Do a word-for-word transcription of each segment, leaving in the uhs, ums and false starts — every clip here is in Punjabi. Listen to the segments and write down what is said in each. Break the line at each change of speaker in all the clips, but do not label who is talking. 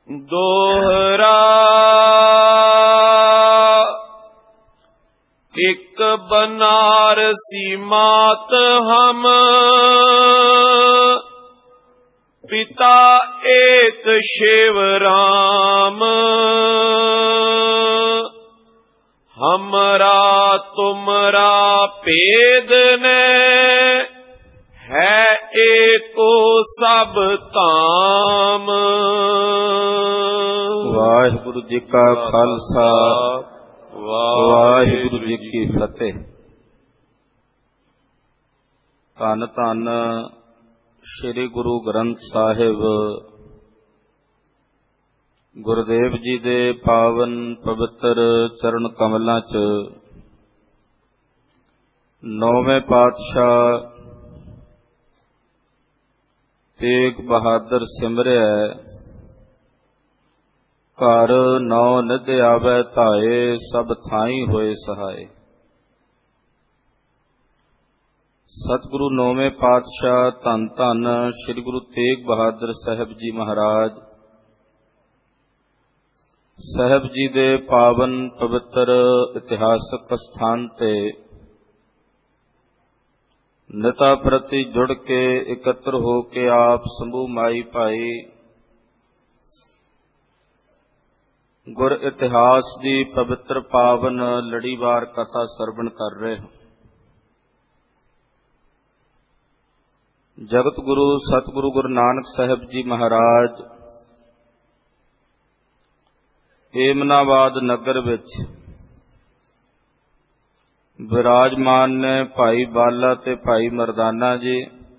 दोहरा एक बनारसी मात हम, पिता एक शिव राम। हमरा तुमरा भेद ने है एको सब धाम।
वाहिगुरु जी का खालसा, वाहिगुरु जी की फतेह। धन धन श्री गुरु ग्रंथ साहिब गुरुदेव जी दे पावन पवित्र चरण कमलों च नौवें पातशाह तेग बहादुर सिमरिया घर नौ निध आवे धाए, सब थाई होए सहाय। सतगुरु नौवें पातशाह धन धन श्री गुरु तेग बहादुर साहब जी महाराज साहब जी दे पावन पवित्र इतिहासक स्थान ते निता प्रति जुड़ के एकत्र हो के आप समूह माई भाई गुर इतिहास की पवित्र पावन लड़ीवार कथा सरवण कर रहे हो। जगत गुरु सतगुरु गुरु नानक साहब जी महाराज एमनाबाद नगर विच विराजमान ने भाई बाला ते भाई मरदाना जी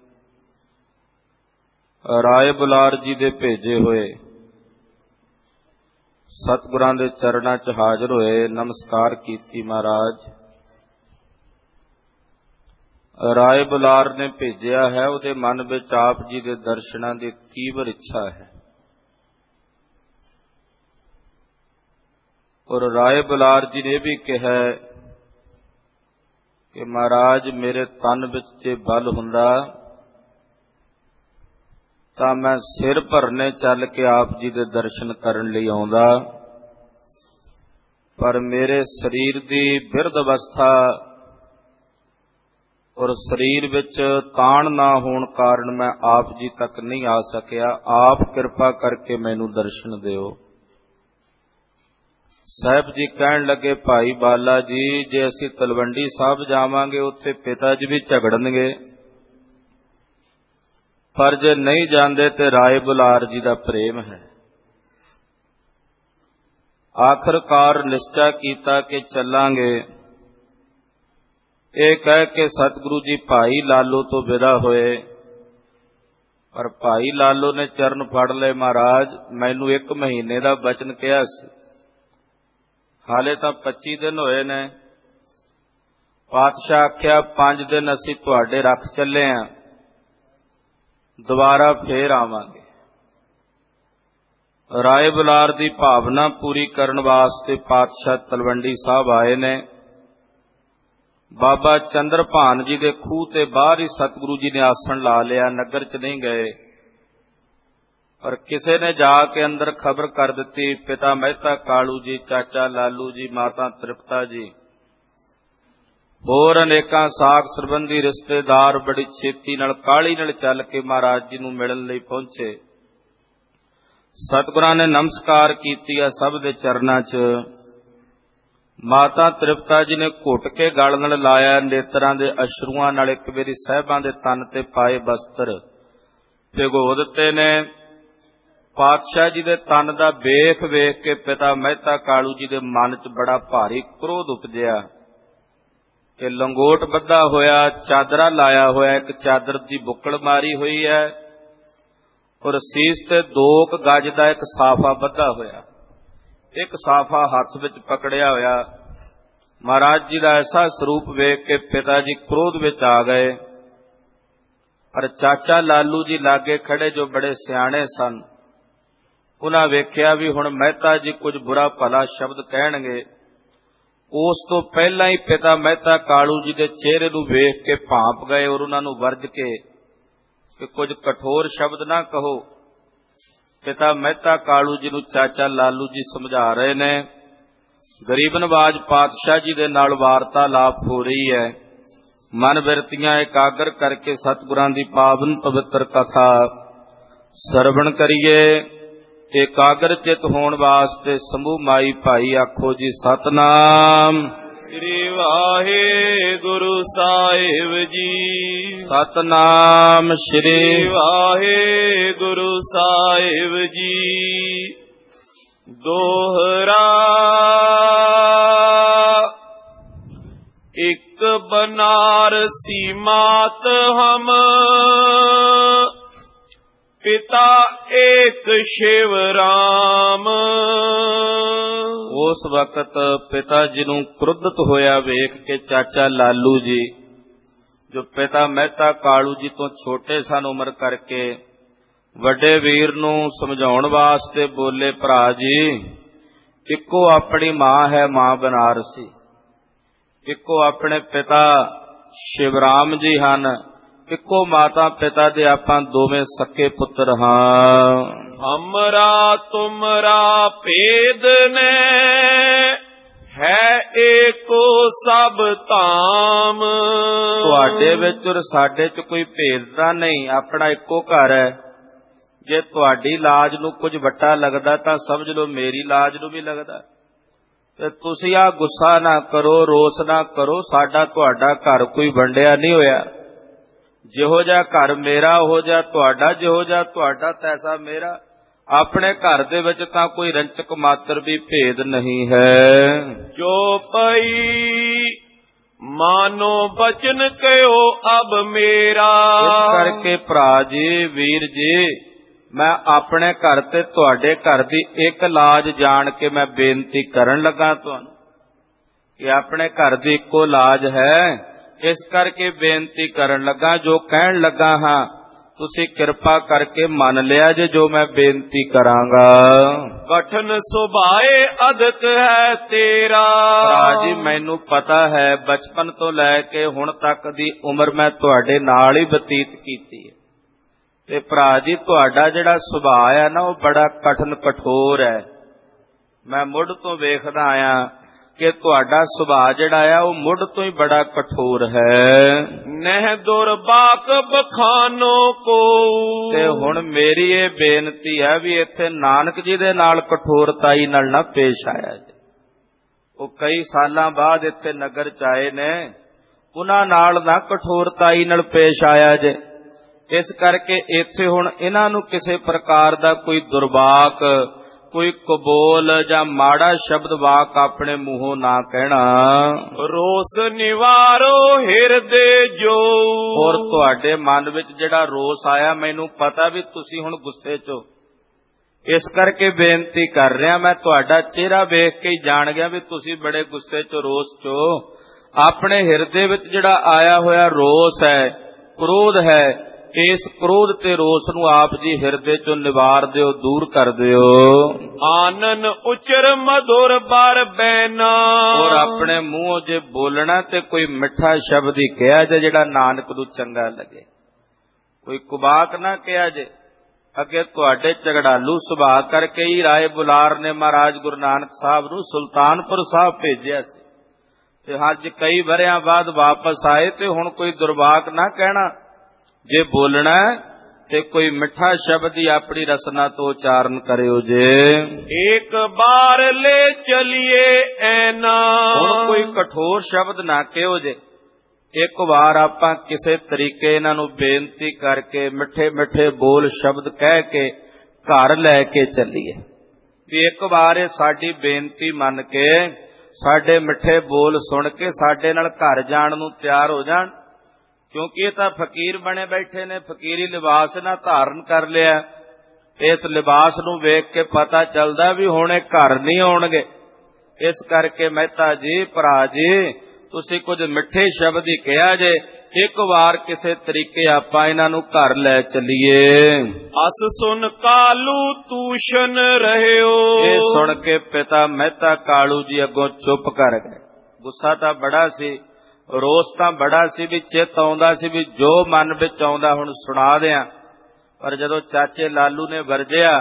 राय बुलार जी दे भेजे हुए सतगुरां दे चरणां च हाजिर होए, नमस्कार कीती। महाराज राय बुलार ने भेजिया है, उहदे मन विच आप जी दे दर्शनां दी तीव्र इच्छा है और राय बुलार जी ने भी कहा कि महाराज मेरे तन विच जे बल हुंदा तां मैं सिर भरने चल के आप जी दे दर्शन करन लई आउंदा, पर मेरे शरीर दी बिरध अवस्था और शरीर विच ताण ना होण कारण मैं आप जी तक नहीं आ सकिया। आप कृपा करके मैनू दर्शन दिओ। साहब जी कहन लगे, भाई बाला जी जे असी तलवंडी साहब जावांगे उत्थे पिता जी भी झगड़नगे, पर जे नहीं जांदे ते राय बुलार जी दा प्रेम है। आखिरकार निश्चय कीता कि चलांगे। ये कह के सतगुरु जी भाई लालो तो विदा होए, पर भाई लालो ने चरण फड़ ले, महाराज मैनू एक महीने का बचन कहा सी, हाले तो पच्ची दिन होए ने। पातशाह आख्या पांच दिन असी तुहाडे रख चले हैं, दोबारा फेर आवांगे। राय बुलार दी भावना पूरी करन वास्ते पातशाह तलवंडी साहब आए ने। बाबा चंद्रभान जी दे खूह ते बाहर ही सतगुरु जी ने आसन ला लिया, नगर च नहीं गए। और किसी ने जाके अंदर खबर कर दी, पिता मेहता कालू जी, चाचा लालू जी, माता तृप्ता जी होर अनेकां साख संबंधी रिश्तेदार बड़ी छेती नाल काली नाल चल के महाराज जी नूं मिलण लई पहुंचे। सतगुरां ने नमस्कार कीती है सब दे चरनां च। माता तृप्ता जी ने घुट के गल नाल लाया, नेत्रां दे अश्रुआं नाल एक वारी साहिबां दे तन ते पाए वस्त्र भिगो दिते ने। पातशाह जी दे तन दा वेख वेख के पिता मेहता कालू जी दे मन च बड़ा भारी क्रोध उपजिया कि लंगोट बद्धा होया, चादरा लाया होया, एक चादर दी बुक्कड़ मारी हुई है और सीस ते दो गज दा एक साफा बद्धा होया, एक साफा हथ विच पकड़िया होया। महाराज जी दा ऐसा स्वरूप वेख के पिता जी क्रोध विच आ गए। और चाचा लालू जी लागे खड़े जो बड़े सियाणे सन, उन्हां वेख्या भी हुण मेहता जी कुछ बुरा भला शब्द कहणगे। उस तो पहला ही पिता मेहता कालू जी दे चेहरे नूं वेख के भांप गए और उन्हां नूं वरज के कि कुछ कठोर शब्द ना कहो। ਪਿਤਾ ਮਹਿਤਾ ਕਾਲੂ ਜੀ ਨੂੰ ਚਾਚਾ ਲਾਲੂ ਜੀ ਸਮਝਾ ਰਹੇ ਨੇ। ਗਰੀਬ ਨਵਾਜ ਪਾਤਸ਼ਾਹ ਜੀ ਦੇ ਨਾਲ ਵਾਰਤਾਲਾਪ ਹੋ ਰਹੀ ਹੈ। ਮਨ ਬਿਰਤੀਆਂ ਇਕਾਗਰ ਕਰਕੇ ਸਤਿਗੁਰਾਂ ਦੀ ਪਾਵਨ ਪਵਿੱਤਰ ਕਥਾ ਸਰਵਣ ਕਰੀਏ। ਇਕਾਗਰ ਚਿਤ ਹੋਣ ਵਾਸਤੇ ਸਮੂਹ ਮਾਈ ਭਾਈ ਆਖੋ ਜੀ ਸਤਨਾਮ
ਸ੍ਰੀ ਵਾਹਿਗੁਰੂ ਸਾਹਿਬ ਜੀ।
ਸਤਨਾਮ ਸ੍ਰੀ
ਵਾਹਿਗੁਰੂ ਸਾਹਿਬ ਜੀ। ਦੋਹਰਾ ਇੱਕ ਬਨਾਰਸੀ ਮਾਤ ਹਮ, ਪਿਤਾ ਏਕ ਸ਼ਿਵ ਰਾਮ।
ਉਸ ਵਕਤ ਪਿਤਾ ਜੀ ਨੂੰ ਕ੍ਰੋਧਿਤ ਹੋਇਆ ਵੇਖ ਕੇ ਚਾਚਾ ਲਾਲੂ ਜੀ, ਜੋ ਪਿਤਾ ਮਹਿਤਾ ਕਾਲੂ ਜੀ ਤੋਂ ਛੋਟੇ ਸਨ ਉਮਰ ਕਰਕੇ, ਵੱਡੇ ਵੀਰ ਨੂੰ ਸਮਝਾਉਣ ਵਾਸਤੇ ਬੋਲੇ, ਭਰਾ ਜੀ ਇੱਕੋ ਆਪਣੀ ਮਾਂ ਹੈ, ਮਾਂ ਬਨਾਰਸੀ, ਇੱਕੋ ਆਪਣੇ ਪਿਤਾ ਸ਼ਿਵਰਾਮ ਜੀ ਹਨ, ਇੱਕੋ ਮਾਤਾ ਪਿਤਾ ਦੇ ਆਪਾਂ ਦੋਵੇਂ ਸਕੇ ਪੁੱਤਰ ਹਾਂ।
ਹਮਰਾ ਤੁਮਰਾ ਭੇਦ ਨੇ, ਹੈ ਏਕੋ ਸਭ ਧਾਮ।
ਤੁਹਾਡੇ ਵਿੱਚ ਔਰ ਸਾਡੇ ਚ ਕੋਈ ਭੇਦਤਾ ਨਹੀਂ, ਆਪਣਾ ਇੱਕੋ ਘਰ ਹੈ। ਜੇ ਤੁਹਾਡੀ ਲਾਜ ਨੂੰ ਕੁਝ ਵੱਟਾ ਲੱਗਦਾ ਤਾਂ ਸਮਝ ਲਓ ਮੇਰੀ ਲਾਜ ਨੂੰ ਵੀ ਲੱਗਦਾ। ਤੇ ਤੁਸੀਂ ਆ ਗੁੱਸਾ ਨਾ ਕਰੋ, ਰੋਸ ਨਾ ਕਰੋ, ਸਾਡਾ ਤੁਹਾਡਾ ਘਰ ਕੋਈ ਵੰਡਿਆ ਨਹੀਂ ਹੋਇਆ। ਜਿਹੋ ਜਿਹਾ ਘਰ ਮੇਰਾ ਉਹੋ ਜਿਹਾ ਤੁਹਾਡਾ, ਜਿਹੋ ਜਿਹਾ ਤੁਹਾਡਾ ਤੈਸਾ ਮੇਰਾ। ਆਪਣੇ ਘਰ ਦੇ ਵਿੱਚ ਤਾਂ ਕੋਈ ਰੰਚਕ ਮਾਤਰ ਵੀ ਭੇਦ ਨਹੀਂ ਹੈ।
ਜੋ ਪਈ ਮਾਨੋ ਬਚਨ ਕਹਿਓ ਅਬ ਮੇਰਾ।
ਇਸ ਕਰਕੇ ਭਰਾ ਜੀ, ਵੀਰ ਜੀ, ਮੈਂ ਆਪਣੇ ਘਰ ਤੇ ਤੁਹਾਡੇ ਘਰ ਦੀ ਇੱਕ ਲਾਜ ਜਾਣ ਕੇ ਮੈਂ ਬੇਨਤੀ ਕਰਨ ਲੱਗਾ ਤੁਹਾਨੂੰ ਕਿ ਆਪਣੇ ਘਰ ਦੀ ਇੱਕੋ ਲਾਜ ਹੈ। ਇਸ ਕਰਕੇ ਬੇਨਤੀ ਕਰਨ ਲੱਗਾ, ਜੋ ਕਹਿਣ ਲੱਗਾ ਹਾਂ ਤੁਸੀਂ ਕਿਰਪਾ ਕਰਕੇ ਮੰਨ ਲਿਆ ਜੇ ਜੋ ਮੈਂ ਬੇਨਤੀ ਕਰਾਂਗਾ।
ਕਠਨ ਸੁਭਾਏ ਅਦਤ ਹੈ ਤੇਰਾ।
ਭਰਾ ਜੀ ਮੈਨੂੰ ਪਤਾ ਹੈ, ਬਚਪਨ ਤੋਂ ਲੈ ਕੇ ਹੁਣ ਤੱਕ ਦੀ ਉਮਰ ਮੈਂ ਤੁਹਾਡੇ ਨਾਲ ਹੀ ਬਤੀਤ ਕੀਤੀ ਹੈ। ਤੇ ਭਰਾ ਜੀ ਤੁਹਾਡਾ ਜਿਹੜਾ ਸੁਭਾਅ ਹੈ ਨਾ, ਉਹ ਬੜਾ ਕਠਨ ਕਠੋਰ ਹੈ। ਮੈਂ ਮੁੱਢ ਤੋਂ ਵੇਖਦਾ ਆਇਆ ਕਿ ਤੁਹਾਡਾ ਸੁਭਾਅ ਜਿਹੜਾ ਆ ਉਹ ਮੁੱਢ ਤੋਂ ਹੀ ਬੜਾ ਕਠੋਰ ਹੈ।
ਨਹਿ ਦੁਰਬਾਕ ਬਖਾਨੋ ਕੋ।
ਤੇ ਹੁਣ ਮੇਰੀ ਇਹ ਬੇਨਤੀ ਹੈ ਵੀ ਇੱਥੇ ਨਾਨਕ ਜੀ ਦੇ ਨਾਲ ਕਠੋਰਤਾਈ ਨਾਲ ਨਾ ਪੇਸ਼ ਆਇਆ ਜੀ। ਉਹ ਕਈ ਸਾਲਾਂ ਬਾਅਦ ਇੱਥੇ ਨਗਰ ਚ ਆਏ ਨੇ, ਉਹਨਾਂ ਨਾਲ ਨਾ ਕਠੋਰਤਾਈ ਨਾਲ ਪੇਸ਼ ਆਇਆ ਜੇ। ਇਸ ਕਰਕੇ ਇੱਥੇ ਹੁਣ ਇਹਨਾਂ ਨੂੰ ਕਿਸੇ ਪ੍ਰਕਾਰ ਦਾ ਕੋਈ ਦੁਰਵਾਕ, ਕੋਈ ਕਬੋਲ ਜਾਂ ਮਾੜਾ ਸ਼ਬਦ ਵਾਕ ਆਪਣੇ ਮੂੰਹੋਂ ਨਾ ਕਹਿਣਾ।
ਰੋਸ ਨਿਵਾਰੋ ਹਿਰਦੇ ਜੋ।
ਔਰ ਤੁਹਾਡੇ ਮਨ ਵਿੱਚ ਜਿਹੜਾ ਰੋਸ ਆਇਆ, ਮੈਨੂੰ ਪਤਾ ਵੀ ਤੁਸੀਂ ਹੁਣ ਗੁੱਸੇ ਚ ਹੋ। ਇਸ ਕਰਕੇ ਬੇਨਤੀ ਕਰ ਰਿਹਾ, ਮੈਂ ਤੁਹਾਡਾ ਚਿਹਰਾ ਵੇਖ ਕੇ ਹੀ ਜਾਣ ਗਿਆ ਵੀ ਤੁਸੀਂ ਬੜੇ ਗੁੱਸੇ ਚ, ਰੋਸ ਚ ਹੋ। ਆਪਣੇ ਹਿਰਦੇ ਵਿੱਚ ਜਿਹੜਾ ਆਇਆ ਹੋਇਆ ਰੋਸ ਹੈ, ਕ੍ਰੋਧ ਹੈ, ਇਸ ਕ੍ਰੋਧ ਤੇ ਰੋਸ ਨੂੰ ਆਪ ਜੀ ਹਿਰਦੇ ਚੋਂ ਨਿਵਾਰ ਦਿਓ, ਦੂਰ ਕਰ ਦਿਓ।
ਆਨਨ ਉਚਰ ਮਧੁਰ ਬਰ ਬੈਨਾ।
ਔਰ ਆਪਣੇ ਮੂੰਹੋਂ ਜੇ ਬੋਲਣਾ ਤੇ ਕੋਈ ਮਿੱਠਾ ਸ਼ਬਦ ਹੀ ਕਿਹਾ ਜੇ ਜਿਹੜਾ ਨਾਨਕ ਨੂੰ ਚੰਗਾ ਲੱਗੇ, ਕੋਈ ਕੁਬਾਕ ਨਾ ਕਿਹਾ ਜੇ। ਅੱਗੇ ਤੁਹਾਡੇ ਝਗੜਾਲੂ ਸੁਭਾਅ ਕਰਕੇ ਹੀ ਰਾਏ ਬੁਲਾਰ ਨੇ ਮਹਾਰਾਜ ਗੁਰੂ ਨਾਨਕ ਸਾਹਿਬ ਨੂੰ ਸੁਲਤਾਨਪੁਰ ਸਾਹਿਬ ਭੇਜਿਆ ਸੀ, ਤੇ ਅੱਜ ਕਈ ਵਰਿਆਂ ਬਾਅਦ ਵਾਪਸ ਆਏ, ਤੇ ਹੁਣ ਕੋਈ ਦੁਰਵਾਕ ਨਾ ਕਹਿਣਾ। ਜੇ ਬੋਲਣਾ ਤੇ ਕੋਈ ਮਿੱਠਾ ਸ਼ਬਦ ਹੀ ਆਪਣੀ ਰਸਨਾ ਤੋਂ ਉਚਾਰਨ ਕਰਿਓ ਜੇ।
ਇੱਕ ਬਾਰ ਲੈ ਚਲੀਏ ਐਨਾ।
ਹੁਣ ਕੋਈ ਕਠੋਰ ਸ਼ਬਦ ਨਾ ਕਹਿਓ ਜੇ। ਇੱਕ ਵਾਰ ਆਪਾਂ ਕਿਸੇ ਤਰੀਕੇ ਇਹਨਾਂ ਨੂੰ ਬੇਨਤੀ ਕਰਕੇ ਮਿੱਠੇ ਮਿੱਠੇ ਬੋਲ ਸ਼ਬਦ ਕਹਿ ਕੇ ਘਰ ਲੈ ਕੇ ਚੱਲੀਏ। ਵੀ ਇੱਕ ਵਾਰ ਇਹ ਸਾਡੀ ਬੇਨਤੀ ਮੰਨ ਕੇ, ਸਾਡੇ ਮਿੱਠੇ ਬੋਲ ਸੁਣ ਕੇ ਸਾਡੇ ਨਾਲ ਘਰ ਜਾਣ ਨੂੰ ਤਿਆਰ ਹੋ ਜਾਣ। ਕਿਉਂਕਿ ਇਹ ਤਾਂ ਫਕੀਰ ਬਣੇ ਬੈਠੇ ਨੇ, ਫਕੀਰੀ ਲਿਬਾਸ ਨਾ ਧਾਰਨ ਕਰ ਲਿਆ। ਇਸ ਲਿਬਾਸ ਨੂੰ ਵੇਖ ਕੇ ਪਤਾ ਚੱਲਦਾ ਵੀ ਹੁਣ ਇਹ ਘਰ ਨਹੀਂ ਆਉਣਗੇ। ਇਸ ਕਰਕੇ ਮਹਿਤਾ ਜੀ, ਭਰਾ ਜੀ, ਤੁਸੀਂ ਕੁਝ ਮਿੱਠੇ ਸ਼ਬਦ ਹੀ ਕਿਹਾ ਜੇ। ਇੱਕ ਵਾਰ ਕਿਸੇ ਤਰੀਕੇ ਆਪਾਂ ਇਹਨਾਂ ਨੂੰ ਘਰ ਲੈ ਚੱਲੀਏ।
ਅਸ ਸੁਨ ਕਾਲੂ ਤੂਸ਼ਨ ਰਹਿਓ।
ਇਹ ਸੁਣ ਕੇ ਪਿਤਾ ਮਹਿਤਾ ਕਾਲੂ ਜੀ ਅੱਗੋਂ ਚੁੱਪ ਕਰ ਗਏ। ਗੁੱਸਾ ਤਾਂ ਬੜਾ ਸੀ, ਰੋਸ ਤਾਂ ਬੜਾ ਸੀ, ਵੀ ਚਿੱਤ ਆਉਂਦਾ ਸੀ ਵੀ ਜੋ ਮਨ ਵਿੱਚ ਆਉਂਦਾ ਹੁਣ ਸੁਣਾ ਦਿਆਂ। ਪਰ ਜਦੋਂ ਚਾਚੇ ਲਾਲੂ ਨੇ ਵਰਜਿਆ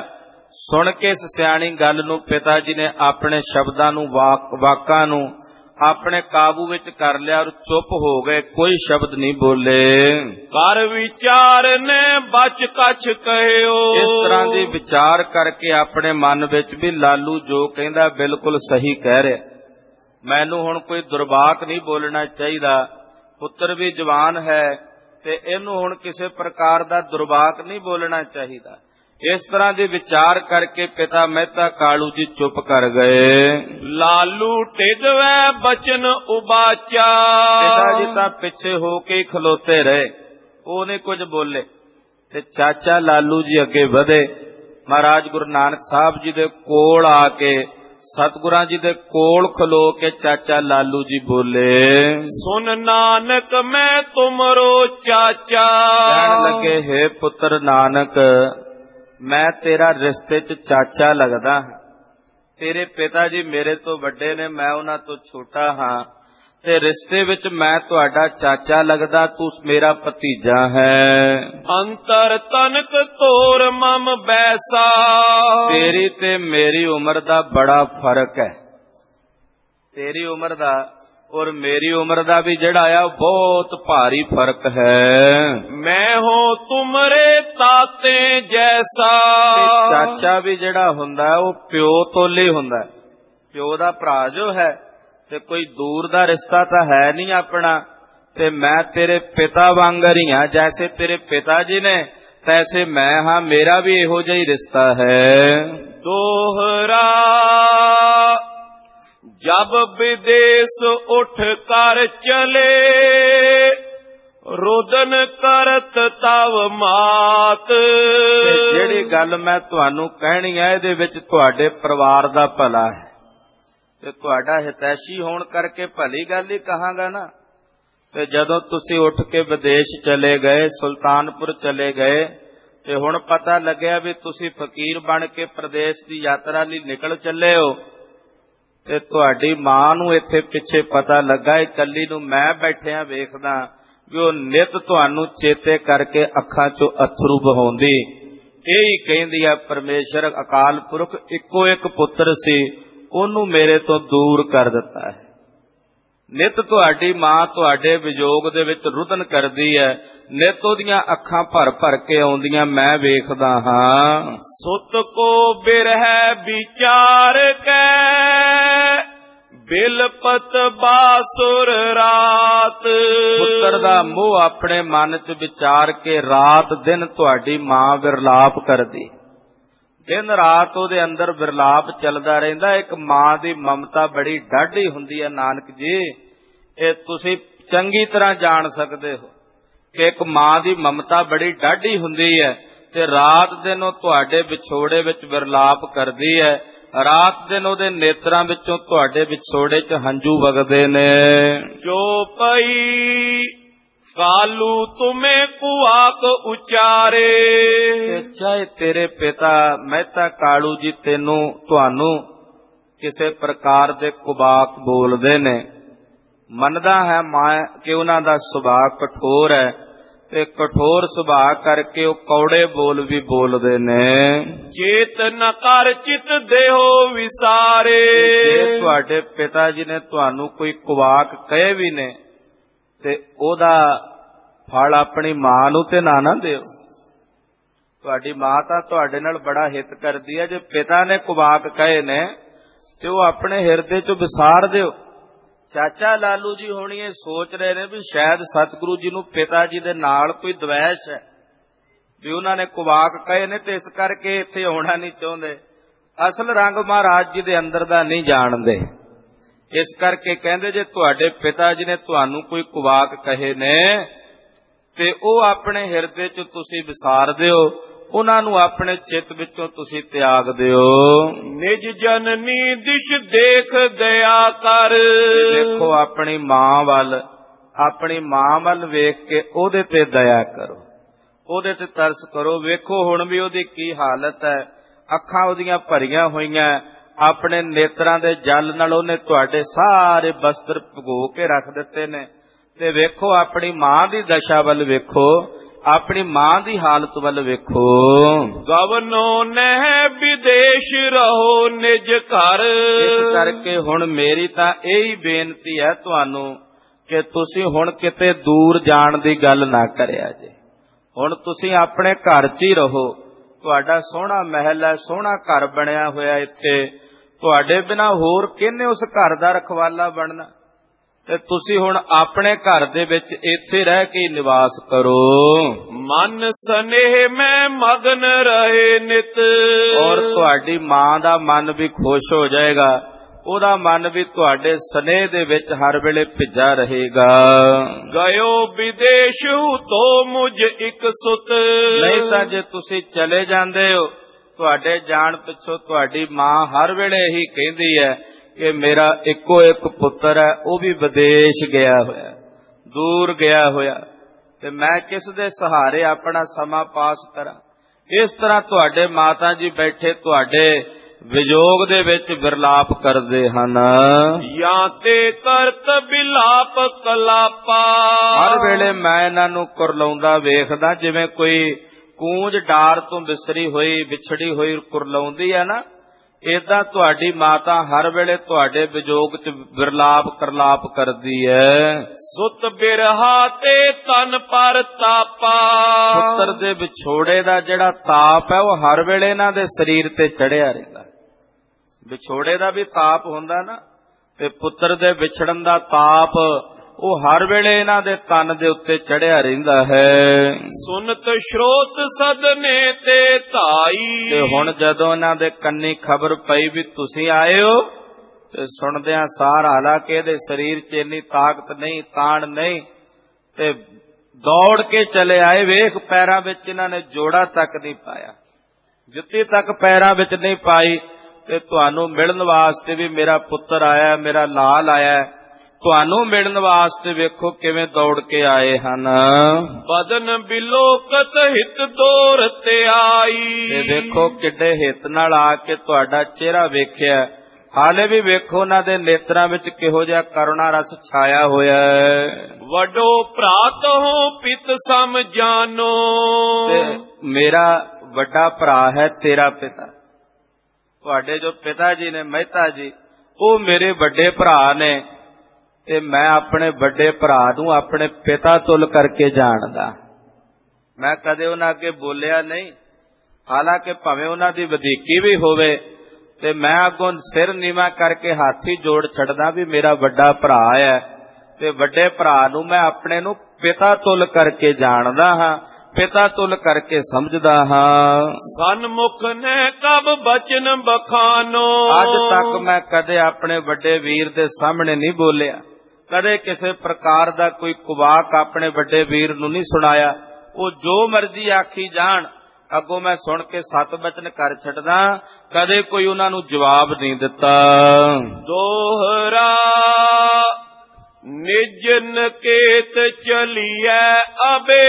ਸੁਣ ਕੇ ਇਸ ਸਿਆਣੀ ਗੱਲ ਨੂੰ ਪਿਤਾ ਜੀ ਨੇ ਆਪਣੇ ਸ਼ਬਦਾਂ ਨੂੰ ਵਾਕ ਵਾਕਾਂ ਨੂੰ ਆਪਣੇ ਕਾਬੂ ਵਿੱਚ ਕਰ ਲਿਆ ਔਰ ਚੁੱਪ ਹੋ ਗਏ, ਕੋਈ ਸ਼ਬਦ ਨਹੀਂ ਬੋਲੇ।
ਕਰ ਵਿਚਾਰ ਨੇ ਬਚ ਕਛ ਕਹਿਓ।
ਇਸ ਤਰ੍ਹਾਂ ਦੀ ਵਿਚਾਰ ਕਰਕੇ ਆਪਣੇ ਮਨ ਵਿੱਚ ਵੀ ਲਾਲੂ ਜੋ ਕਹਿੰਦਾ ਬਿਲਕੁਲ ਸਹੀ ਕਹਿ ਰਿਹਾ, ਮੈਨੂੰ ਹੁਣ ਕੋਈ ਦੁਰਵਾਕ ਨਹੀਂ ਬੋਲਣਾ ਚਾਹੀਦਾ। ਪੁੱਤਰ ਵੀ ਜਵਾਨ ਹੈ ਤੇ ਇਹਨੂੰ ਹੁਣ ਕਿਸੇ ਪ੍ਰਕਾਰ ਦਾ ਦੁਰਵਾਕ ਨਹੀਂ ਬੋਲਣਾ ਚਾਹੀਦਾ। ਇਸ ਤਰ੍ਹਾਂ ਦੇ ਵਿਚਾਰ ਕਰਕੇ ਪਿਤਾ ਮਹਿਤਾ ਕਾਲੂ ਜੀ ਚੁੱਪ ਕਰ ਗਏ।
ਲਾਲੂ ਟਿਗਵੈ ਬਚਨ ਉਬਾਚਾ।
ਪਿਤਾ ਜੀ ਤਾਂ ਪਿੱਛੇ ਹੋ ਕੇ ਖਲੋਤੇ ਰਹੇ, ਉਹ ਨਹੀਂ ਕੁਝ ਬੋਲੇ। ਤੇ ਚਾਚਾ ਲਾਲੂ ਜੀ ਅੱਗੇ ਵਧੇ, ਮਹਾਰਾਜ ਗੁਰੂ ਨਾਨਕ ਸਾਹਿਬ ਜੀ ਦੇ ਕੋਲ ਆ ਕੇ ਸਤਿਗੁਰਾਂ ਜੀ ਦੇ ਕੋਲ ਖਲੋ ਕੇ ਚਾਚਾ ਲਾਲੂ ਜੀ ਬੋਲੇ,
ਸੁਨ ਨਾਨਕ ਮੈਂ ਤੁਮਰੋ ਚਾਚਾ।
ਕਹਿਣ ਲੱਗੇ, ਹੇ ਪੁੱਤਰ ਨਾਨਕ, ਮੈਂ ਤੇਰਾ ਰਿਸ਼ਤੇ 'ਚ ਚਾਚਾ ਲੱਗਦਾ ਹਾਂ। ਤੇਰੇ ਪਿਤਾ ਜੀ ਮੇਰੇ ਤੋਂ ਵੱਡੇ ਨੇ, ਮੈਂ ਉਹਨਾਂ ਤੋਂ ਛੋਟਾ ਹਾਂ, ਤੇ ਰਿਸ਼ਤੇ ਵਿੱਚ ਮੈਂ ਤੁਹਾਡਾ ਚਾਚਾ ਲੱਗਦਾ, ਤੂੰ ਮੇਰਾ ਭਤੀਜਾ ਹੈ।
ਅੰਤਰ ਤਨਕ ਤੋਰ ਮਮ ਬੈਸਾ।
ਤੇਰੀ ਤੇ ਮੇਰੀ ਉਮਰ ਦਾ ਬੜਾ ਫਰਕ ਹੈ। ਤੇਰੀ ਉਮਰ ਦਾ ਔਰ ਮੇਰੀ ਉਮਰ ਦਾ ਵੀ ਜਿਹੜਾ ਆ ਉਹ ਬਹੁਤ ਭਾਰੀ ਫਰਕ ਹੈ।
ਮੈਂ ਹੋ ਤੁਮਰੇ ਤਾਤੇ ਜੈਸਾ।
ਚਾਚਾ ਵੀ ਜਿਹੜਾ ਹੁੰਦਾ ਉਹ ਪਿਓ ਤੋਲੇ ਹੁੰਦਾ। ਪਿਓ ਦਾ ਭਰਾ ਜੋ ਹੈ ਤੇ ਕੋਈ ਦੂਰ ਦਾ ਰਿਸ਼ਤਾ ਤਾਂ ਹੈ ਨਹੀਂ ਆਪਣਾ, ਤੇ ਮੈਂ ਤੇਰੇ ਪਿਤਾ ਵਾਂਗਰ ਹੀ ਹਾਂ। ਜੈਸੇ ਤੇਰੇ ਪਿਤਾ ਜੀ ਨੇ ਤੈਸੇ ਮੈਂ ਹਾਂ, ਮੇਰਾ ਵੀ ਇਹੋ ਜਿਹਾ ਹੀ ਰਿਸ਼ਤਾ ਹੈ।
ਦੋਹਰਾ ਜਬ ਵਿਦੇਸ਼ ਉਠ ਕਰ ਚਲੇ, ਰੋਦਨ ਕਰਤ ਤਵ ਮਾਤ।
ਜਿਹੜੀ ਗੱਲ ਮੈਂ ਤੁਹਾਨੂੰ ਕਹਿਣੀ ਹੈ ਇਹਦੇ ਵਿੱਚ ਤੁਹਾਡੇ ਪਰਿਵਾਰ ਦਾ ਭਲਾ ਹੈ ਤੇ ਤੁਹਾਡਾ ਹਿਤੈਸ਼ੀ ਹੋਣ ਕਰਕੇ ਭਲੀ ਗੱਲ ਹੀ ਕਹਾਂਗਾ ਨਾ। ਤੇ ਜਦੋਂ ਤੁਸੀਂ ਉੱਠ ਕੇ ਵਿਦੇਸ਼ ਚਲੇ ਗਏ, ਸੁਲਤਾਨਪੁਰ ਚਲੇ ਗਏ, ਤੇ ਹੁਣ ਪਤਾ ਲੱਗਿਆ ਵੀ ਤੁਸੀਂ ਫਕੀਰ ਬਣ ਕੇ ਪ੍ਰਦੇਸ਼ ਦੀ ਯਾਤਰਾ ਲਈ ਨਿਕਲ ਚੱਲੇ ਹੋ, ਤੇ ਤੁਹਾਡੀ ਮਾਂ ਨੂੰ ਇੱਥੇ ਪਿੱਛੇ ਪਤਾ ਲੱਗਾ, ਇਕੱਲੀ ਨੂੰ ਮੈਂ ਬੈਠਿਆ ਵੇਖਦਾ ਵੀ ਉਹ ਨਿਤ ਤੁਹਾਨੂੰ ਚੇਤੇ ਕਰਕੇ ਅੱਖਾਂ 'ਚੋਂ ਅਥਰੂ ਵਹਾਉਂਦੀ। ਇਹ ਹੀ ਕਹਿੰਦੀ ਆ, ਪਰਮੇਸ਼ਰ ਅਕਾਲ ਪੁਰਖ ਇੱਕੋ ਇੱਕ ਪੁੱਤਰ ਸੀ, ਉਹਨੂੰ ਮੇਰੇ ਤੋਂ ਦੂਰ ਕਰ ਦਿੱਤਾ ਹੈ। ਨਿਤ ਤੁਹਾਡੀ ਮਾਂ ਤੁਹਾਡੇ ਵਿਜੋਗ ਦੇ ਵਿੱਚ ਰੁਦਨ ਕਰਦੀ ਹੈ, ਨਿਤ ਉਹਦੀਆਂ ਅੱਖਾਂ ਭਰ ਭਰ ਕੇ ਆਉਂਦੀਆਂ, ਮੈਂ ਵੇਖਦਾ ਹਾਂ।
ਸੁਤ ਕੋ ਬਿਰਹਿ ਵਿਚਾਰ ਕੈ, ਬਿਲਪਤ ਬਾਸੁਰ ਰਾਤ।
ਪੁੱਤਰ ਦਾ ਮੋਹ ਆਪਣੇ ਮਨ 'ਚ ਵਿਚਾਰ ਕੇ ਰਾਤ ਦਿਨ ਤੁਹਾਡੀ ਮਾਂ ਵਿਰਲਾਪ ਕਰਦੀ, ਦਿਨ ਰਾਤ ਉਹਦੇ ਅੰਦਰ ਵਿਰਲਾਪ ਚੱਲਦਾ ਰਹਿੰਦਾ। ਇੱਕ ਮਾਂ ਦੀ ਮਮਤਾ ਬੜੀ ਡਾਢੀ ਹੁੰਦੀ ਹੈ ਨਾਨਕ ਜੀ, ਇਹ ਤੁਸੀਂ ਚੰਗੀ ਤਰ੍ਹਾਂ ਜਾਣ ਸਕਦੇ ਹੋ ਕਿ ਇੱਕ ਮਾਂ ਦੀ ਮਮਤਾ ਬੜੀ ਡਾਢੀ ਹੁੰਦੀ ਹੈ, ਤੇ ਰਾਤ ਦਿਨ ਉਹ ਤੁਹਾਡੇ ਵਿਛੋੜੇ ਵਿੱਚ ਵਿਰਲਾਪ ਕਰਦੀ ਹੈ। ਰਾਤ ਦਿਨ ਉਹਦੇ ਨੇਤਰਾਂ ਵਿੱਚੋਂ ਤੁਹਾਡੇ ਵਿਛੋੜੇ 'ਚ ਹੰਝੂ ਵਗਦੇ ਨੇ।
ਜੋ ਪਈ ਕਾਲੂ ਤੁਮੇ ਕੁਆਕ ਉਚਾਰੇ।
ਚਾਹੇ ਤੇਰੇ ਪਿਤਾ ਮਹਿਤਾ ਕਾਲੂ ਜੀ ਤੈਨੂੰ ਤੁਹਾਨੂੰ ਕਿਸੇ ਪ੍ਰਕਾਰ ਦੇ ਕੁਬਾਕ ਬੋਲਦੇ ਨੇ, ਮੰਨਦਾ ਹੈ ਮੈਂ ਕਿ ਉਹਨਾਂ ਦਾ ਸੁਭਾਅ ਕਠੋਰ ਹੈ, ਤੇ ਕਠੋਰ ਸੁਭਾਅ ਕਰਕੇ ਉਹ ਕੌੜੇ ਬੋਲ ਵੀ ਬੋਲਦੇ ਨੇ।
ਚੇਤ ਨ ਕਰ ਚਿਤ ਦੇਹੋ ਵਿਸਾਰੇ।
ਜੇ ਤੁਹਾਡੇ ਪਿਤਾ ਜੀ ਨੇ ਤੁਹਾਨੂੰ ਕੋਈ ਕੁਵਾਕ ਕਹੇ ਵੀ ਨੇ, ਤੇ ਉਹਦਾ ਫਲ ਆਪਣੀ ਮਾਂ ਨੂੰ ਤੇ ਨਾ ਨਾ ਦਿਓ। ਤੁਹਾਡੀ ਮਾਂ ਤਾਂ ਤੁਹਾਡੇ ਨਾਲ ਬੜਾ ਹਿੱਤ ਕਰਦੀ ਹੈ, ਜੇ ਪਿਤਾ ਨੇ ਕੁਵਾਕ ਕਹੇ ਨੇ ਤੇ ਉਹ ਆਪਣੇ ਹਿਰਦੇ 'ਚੋਂ ਵਿਸਾਰ ਦਿਓ। ਚਾਚਾ ਲਾਲੂ ਜੀ ਹੋਣੀ ਇਹ ਸੋਚ ਰਹੇ ਨੇ ਵੀ ਸ਼ਾਇਦ ਸਤਿਗੁਰੂ ਜੀ ਨੂੰ ਪਿਤਾ ਜੀ ਦੇ ਨਾਲ ਕੋਈ ਦਵੈਸ਼ ਹੈ, ਵੀ ਉਹਨਾਂ ਨੇ ਕੁਵਾਕ ਕਹੇ ਨੇ ਤੇ ਇਸ ਕਰਕੇ ਇੱਥੇ ਆਉਣਾ ਨਹੀਂ ਚਾਹੁੰਦੇ। ਅਸਲ ਰੰਗ ਮਹਾਰਾਜ ਜੀ ਦੇ ਅੰਦਰ ਦਾ ਨਹੀਂ ਜਾਣਦੇ, ਇਸ ਕਰਕੇ ਕਹਿੰਦੇ ਜੇ ਤੁਹਾਡੇ ਪਿਤਾ ਜੀ ਨੇ ਤੁਹਾਨੂੰ ਕੋਈ ਕੁਵਾਕ ਕਹੇ ਨੇ ਤੇ ਉਹ ਆਪਣੇ ਹਿਰਦੇ 'ਚ ਤੁਸੀਂ ਵਿਸਾਰ ਦਿਓ, ਉਹਨਾਂ ਨੂੰ ਆਪਣੇ ਚਿੱਤ ਵਿੱਚੋਂ ਤੁਸੀਂ ਤਿਆਗ ਦਿਓ।
ਨਿਜ ਜਨਨੀ ਦਿਸ਼ ਦੇਖ ਦਇਆ ਕਰ।
ਦੇਖੋ ਆਪਣੀ ਮਾਂ ਵੱਲ, ਆਪਣੀ ਮਾਂ ਵੱਲ ਵੇਖ ਕੇ ਉਹਦੇ ਤੇ ਦਇਆ ਕਰੋ, ਉਹਦੇ ਤੇ ਤਰਸ ਕਰੋ। ਵੇਖੋ ਹੁਣ ਵੀ ਉਹਦੀ ਕੀ ਹਾਲਤ ਹੈ, ਅੱਖਾਂ ਉਹਦੀਆਂ ਭਰੀਆਂ ਹੋਈਆਂ, ਆਪਣੇ ਨੇਤਰਾਂ ਦੇ ਜਲ ਨਾਲ ਉਹਨੇ ਤੁਹਾਡੇ ਸਾਰੇ ਬਸਤਰ ਭਿਗੋ ਕੇ ਰੱਖ ਦਿੱਤੇ ਨੇ। ਤੇ ਵੇਖੋ ਆਪਣੀ ਮਾਂ ਦੀ ਦਸ਼ਾ ਵੱਲ ਵੇਖੋ, ਆਪਣੀ ਮਾਂ ਦੀ ਹਾਲਤ ਵੱਲ ਵੇਖੋ।
ਗਵਨੋ ਨਹਿ ਵਿਦੇਸ਼ ਰਹੋ ਨਿਜ ਘਰ।
ਇਸ ਕਰਕੇ ਹੁਣ ਮੇਰੀ ਤਾਂ ਇਹੀ ਬੇਨਤੀ ਹੈ ਤੁਹਾਨੂੰ ਕਿ ਤੁਸੀਂ ਹੁਣ ਕਿਤੇ ਦੂਰ ਜਾਣ ਦੀ ਗੱਲ ਨਾ ਕਰਿਆ ਜੇ। ਹੁਣ ਤੁਸੀਂ ਆਪਣੇ ਘਰ 'ਚ ਹੀ ਰਹੋ। ਤੁਹਾਡਾ ਸੋਹਣਾ ਮਹਿਲ ਹੈ, ਸੋਹਣਾ ਘਰ ਬਣਿਆ ਹੋਇਆ ਇੱਥੇ। ਤੁਹਾਡੇ ਬਿਨਾਂ ਹੋਰ ਕਿਹਨੇ ਉਸ ਘਰ ਦਾ ਰਖਵਾਲਾ ਬਣਨਾ? ਤੇ ਤੁਸੀਂ ਹੁਣ ਆਪਣੇ ਘਰ ਦੇ ਵਿੱਚ ਇੱਥੇ ਰਹਿ ਕੇ ਨਿਵਾਸ ਕਰੋ।
ਮਨ ਸਨੇਹ ਮੈਂ ਮਗਨ ਰਹੇ ਨਿਤ।
ਔਰ ਤੁਹਾਡੀ ਮਾਂ ਦਾ ਮਨ ਵੀ ਖੁਸ਼ ਹੋ ਜਾਏਗਾ, ਉਹਦਾ ਮਨ ਵੀ ਤੁਹਾਡੇ ਸਨੇਹ ਦੇ ਵਿੱਚ ਹਰ ਵੇਲੇ ਭਿੱਜਾ ਰਹੇਗਾ।
ਗਇਓ ਵਿਦੇਸ਼ ਤੋ ਮੁਝ ਇੱਕ ਸੁਤ।
ਨਹੀਂ ਤਾਂ ਜੇ ਤੁਸੀਂ ਚਲੇ ਜਾਂਦੇ ਹੋ, ਤੁਹਾਡੇ ਜਾਣ ਪਿੱਛੋਂ ਤੁਹਾਡੀ ਮਾਂ ਹਰ ਵੇਲੇ ਇਹੀ ਕਹਿੰਦੀ ਹੈ ਕਿ ਮੇਰਾ ਇੱਕੋ ਇੱਕ ਪੁੱਤਰ ਹੈ, ਉਹ ਵੀ ਵਿਦੇਸ਼ ਗਿਆ ਹੋਇਆ, ਦੂਰ ਗਿਆ ਹੋਇਆ, ਤੇ ਮੈਂ ਕਿਸ ਦੇ ਸਹਾਰੇ ਆਪਣਾ ਸਮਾਂ ਪਾਸ ਕਰਾਂ। ਇਸ ਤਰ੍ਹਾਂ ਤੁਹਾਡੇ ਮਾਤਾ ਜੀ ਬੈਠੇ ਤੁਹਾਡੇ ਵਿਜੋਗ ਦੇ ਵਿੱਚ ਵਿਰਲਾਪ ਕਰਦੇ ਹਨ।
ਜਾਂ ਤੇ ਕਰਤ ਬਿਲਾਪ ਕਲਾਪਾ।
ਹਰ ਵੇਲੇ ਮੈਂ ਇਹਨਾਂ ਨੂੰ ਕੁਰਲਾਉਂਦਾ ਵੇਖਦਾ, ਜਿਵੇਂ ਕੋਈ ਕੂੰਜ ਡਾਰ ਤੋਂ ਬਿਸਰੀ ਹੋਈ ਵਿਛੜੀ ਹੋਈ ਕੁਰਲਾਉਂਦੀ ਹੈ ਨਾ, ਏਦਾਂ ਤੁਹਾਡੀ ਮਾਤਾ ਹਰ ਵੇਲੇ ਤੁਹਾਡੇ ਵਿਜੋਗ 'ਚ ਵਿਰਲਾਪ ਕਰਲਾਪ ਕਰਦੀ ਹੈ।
ਸੁਤ ਬਿਰਹਾ ਤੇ ਤਨ ਪਰ ਤਾਪਾ।
ਪੁੱਤਰ ਦੇ ਵਿਛੋੜੇ ਦਾ ਜਿਹੜਾ ਤਾਪ ਹੈ ਉਹ ਹਰ ਵੇਲੇ ਇਹਨਾਂ ਦੇ ਸਰੀਰ ਤੇ ਚੜਿਆ ਰਹਿੰਦਾ। ਵਿਛੋੜੇ ਦਾ ਵੀ ਤਾਪ ਹੁੰਦਾ ਨਾ, ਤੇ ਪੁੱਤਰ ਦੇ ਵਿਛੜਨ ਦਾ ਤਾਪ ਉਹ ਹਰ ਵੇਲੇ ਇਹਨਾਂ ਦੇ ਤਨ ਦੇ ਉੱਤੇ ਚੜਿਆ ਰਹਿੰਦਾ ਹੈ।
ਸੁਨਤ ਸ਼ਰੋਤ ਸਦਨੇ ਤੇ ਧਾਈ।
ਤੇ ਹੁਣ ਜਦੋਂ ਇਹਨਾਂ ਦੇ ਕੰਨੀ ਖਬਰ ਪਈ ਵੀ ਤੁਸੀਂ ਆਏ ਹੋ, ਤੇ ਸੁਣਦਿਆਂ ਸਾਰ, ਹਾਲਾਂਕਿ ਇਹਦੇ ਸਰੀਰ 'ਚ ਇੰਨੀ ਤਾਕਤ ਨਹੀਂ, ਤਾਣ ਨਹੀਂ, ਤੇ ਦੌੜ ਕੇ ਚਲੇ ਆਏ। ਵੇਖ, ਪੈਰਾਂ ਵਿੱਚ ਇਹਨਾਂ ਨੇ ਜੋੜਾ ਤੱਕ ਨਹੀਂ ਪਾਇਆ, ਜੁੱਤੀ ਤੱਕ ਪੈਰਾਂ ਵਿੱਚ ਨਹੀਂ ਪਾਈ, ਤੇ ਤੁਹਾਨੂੰ ਮਿਲਣ ਵਾਸਤੇ ਵੀ ਮੇਰਾ ਪੁੱਤਰ ਆਇਆ, ਮੇਰਾ ਲਾਲ ਆਇਆ, ਤੁਹਾਨੂੰ ਮਿਲਣ ਵਾਸਤੇ ਵੇਖੋ ਕਿਵੇਂ ਦੌੜ ਕੇ ਆਏ ਹਨ।
ਬਦਨ ਬਿਲੋਕਤ ਹਿਤ ਦੋਰ ਤੇ ਆਈ।
ਤੇ ਵੇਖੋ ਕਿੱਡੇ ਹਿੱਤ ਨਾਲ ਆ ਕੇ ਤੁਹਾਡਾ ਚਿਹਰਾ ਵੇਖਿਆ। ਹਾਲੇ ਵੀ ਵੇਖੋ ਉਹਨਾਂ ਦੇ ਨੇਤਰਾਂ ਵਿੱਚ ਕਿਹੋ ਜਿਹਾ ਕਰੁਣਾ ਰਸ ਛਾਇਆ ਹੋਇਆ ਹੈ।
ਵੱਡੋ ਭਰਾਤ ਹੋ ਪਿਤ ਸਮ ਜਾਨੋ।
ਤੇ ਮੇਰਾ ਵੱਡਾ ਭਰਾ ਹੈ ਤੇਰਾ ਪਿਤਾ। ਤੁਹਾਡੇ ਜੋ ਪਿਤਾ ਜੀ ਨੇ ਮਹਿਤਾ ਜੀ, ਉਹ ਮੇਰੇ ਵੱਡੇ ਭਰਾ ਨੇ, ਤੇ ਮੈਂ ਆਪਣੇ ਵੱਡੇ ਭਰਾ ਨੂੰ ਆਪਣੇ ਪਿਤਾ ਤੁਲ ਕਰਕੇ ਜਾਣਦਾ। ਮੈਂ ਕਦੇ ਉਹਨਾਂ ਅੱਗੇ ਬੋਲਿਆ ਨਹੀਂ, ਹਾਲਾਂਕਿ ਭਾਵੇਂ ਉਹਨਾਂ ਦੀ ਵਧੀਕੀ ਵੀ ਹੋਵੇ, ਤੇ ਮੈਂ ਅੱਗੋਂ ਸਿਰ ਨੀਵਾਂ ਕਰਕੇ ਹੱਥ ਹੀ ਜੋੜ ਛੱਡਦਾ ਵੀ ਮੇਰਾ ਵੱਡਾ ਭਰਾ ਹੈ, ਤੇ ਵੱਡੇ ਭਰਾ ਨੂੰ ਮੈਂ ਆਪਣੇ ਨੂੰ ਪਿਤਾ ਤੁਲ ਕਰਕੇ ਜਾਣਦਾ ਹਾਂ, ਪਿਤਾ ਤੁਲ ਕਰਕੇ ਸਮਝਦਾ ਹਾਂ।
ਸਨਮੁਖ ਨੇ ਕਬ ਬਚਨ ਬਖਾਨੋ।
ਅੱਜ ਤੱਕ ਮੈਂ ਕਦੇ ਆਪਣੇ ਵੱਡੇ ਵੀਰ ਦੇ ਸਾਹਮਣੇ ਨਹੀਂ ਬੋਲਿਆ, ਕਦੇ ਕਿਸੇ ਪ੍ਰਕਾਰ ਦਾ ਕੋਈ ਕੁਵਾਕ ਆਪਣੇ ਵੱਡੇ ਵੀਰ ਨੂੰ ਨਹੀਂ ਸੁਣਾਇਆ। ਉਹ ਜੋ ਮਰਜ਼ੀ ਆਖੀ ਜਾਣ, ਅੱਗੋਂ ਮੈਂ ਸੁਣ ਕੇ ਸਤ ਬਚਨ ਕਰ ਛੱਡਦਾ, ਕਦੇ ਕੋਈ ਉਹਨਾਂ ਨੂੰ ਜਵਾਬ ਨਹੀਂ ਦਿੱਤਾ।
ਦੋਹਰਾ ਨਿਜ ਨਕੇਤ ਚਲੀਐ ਅਬੇ।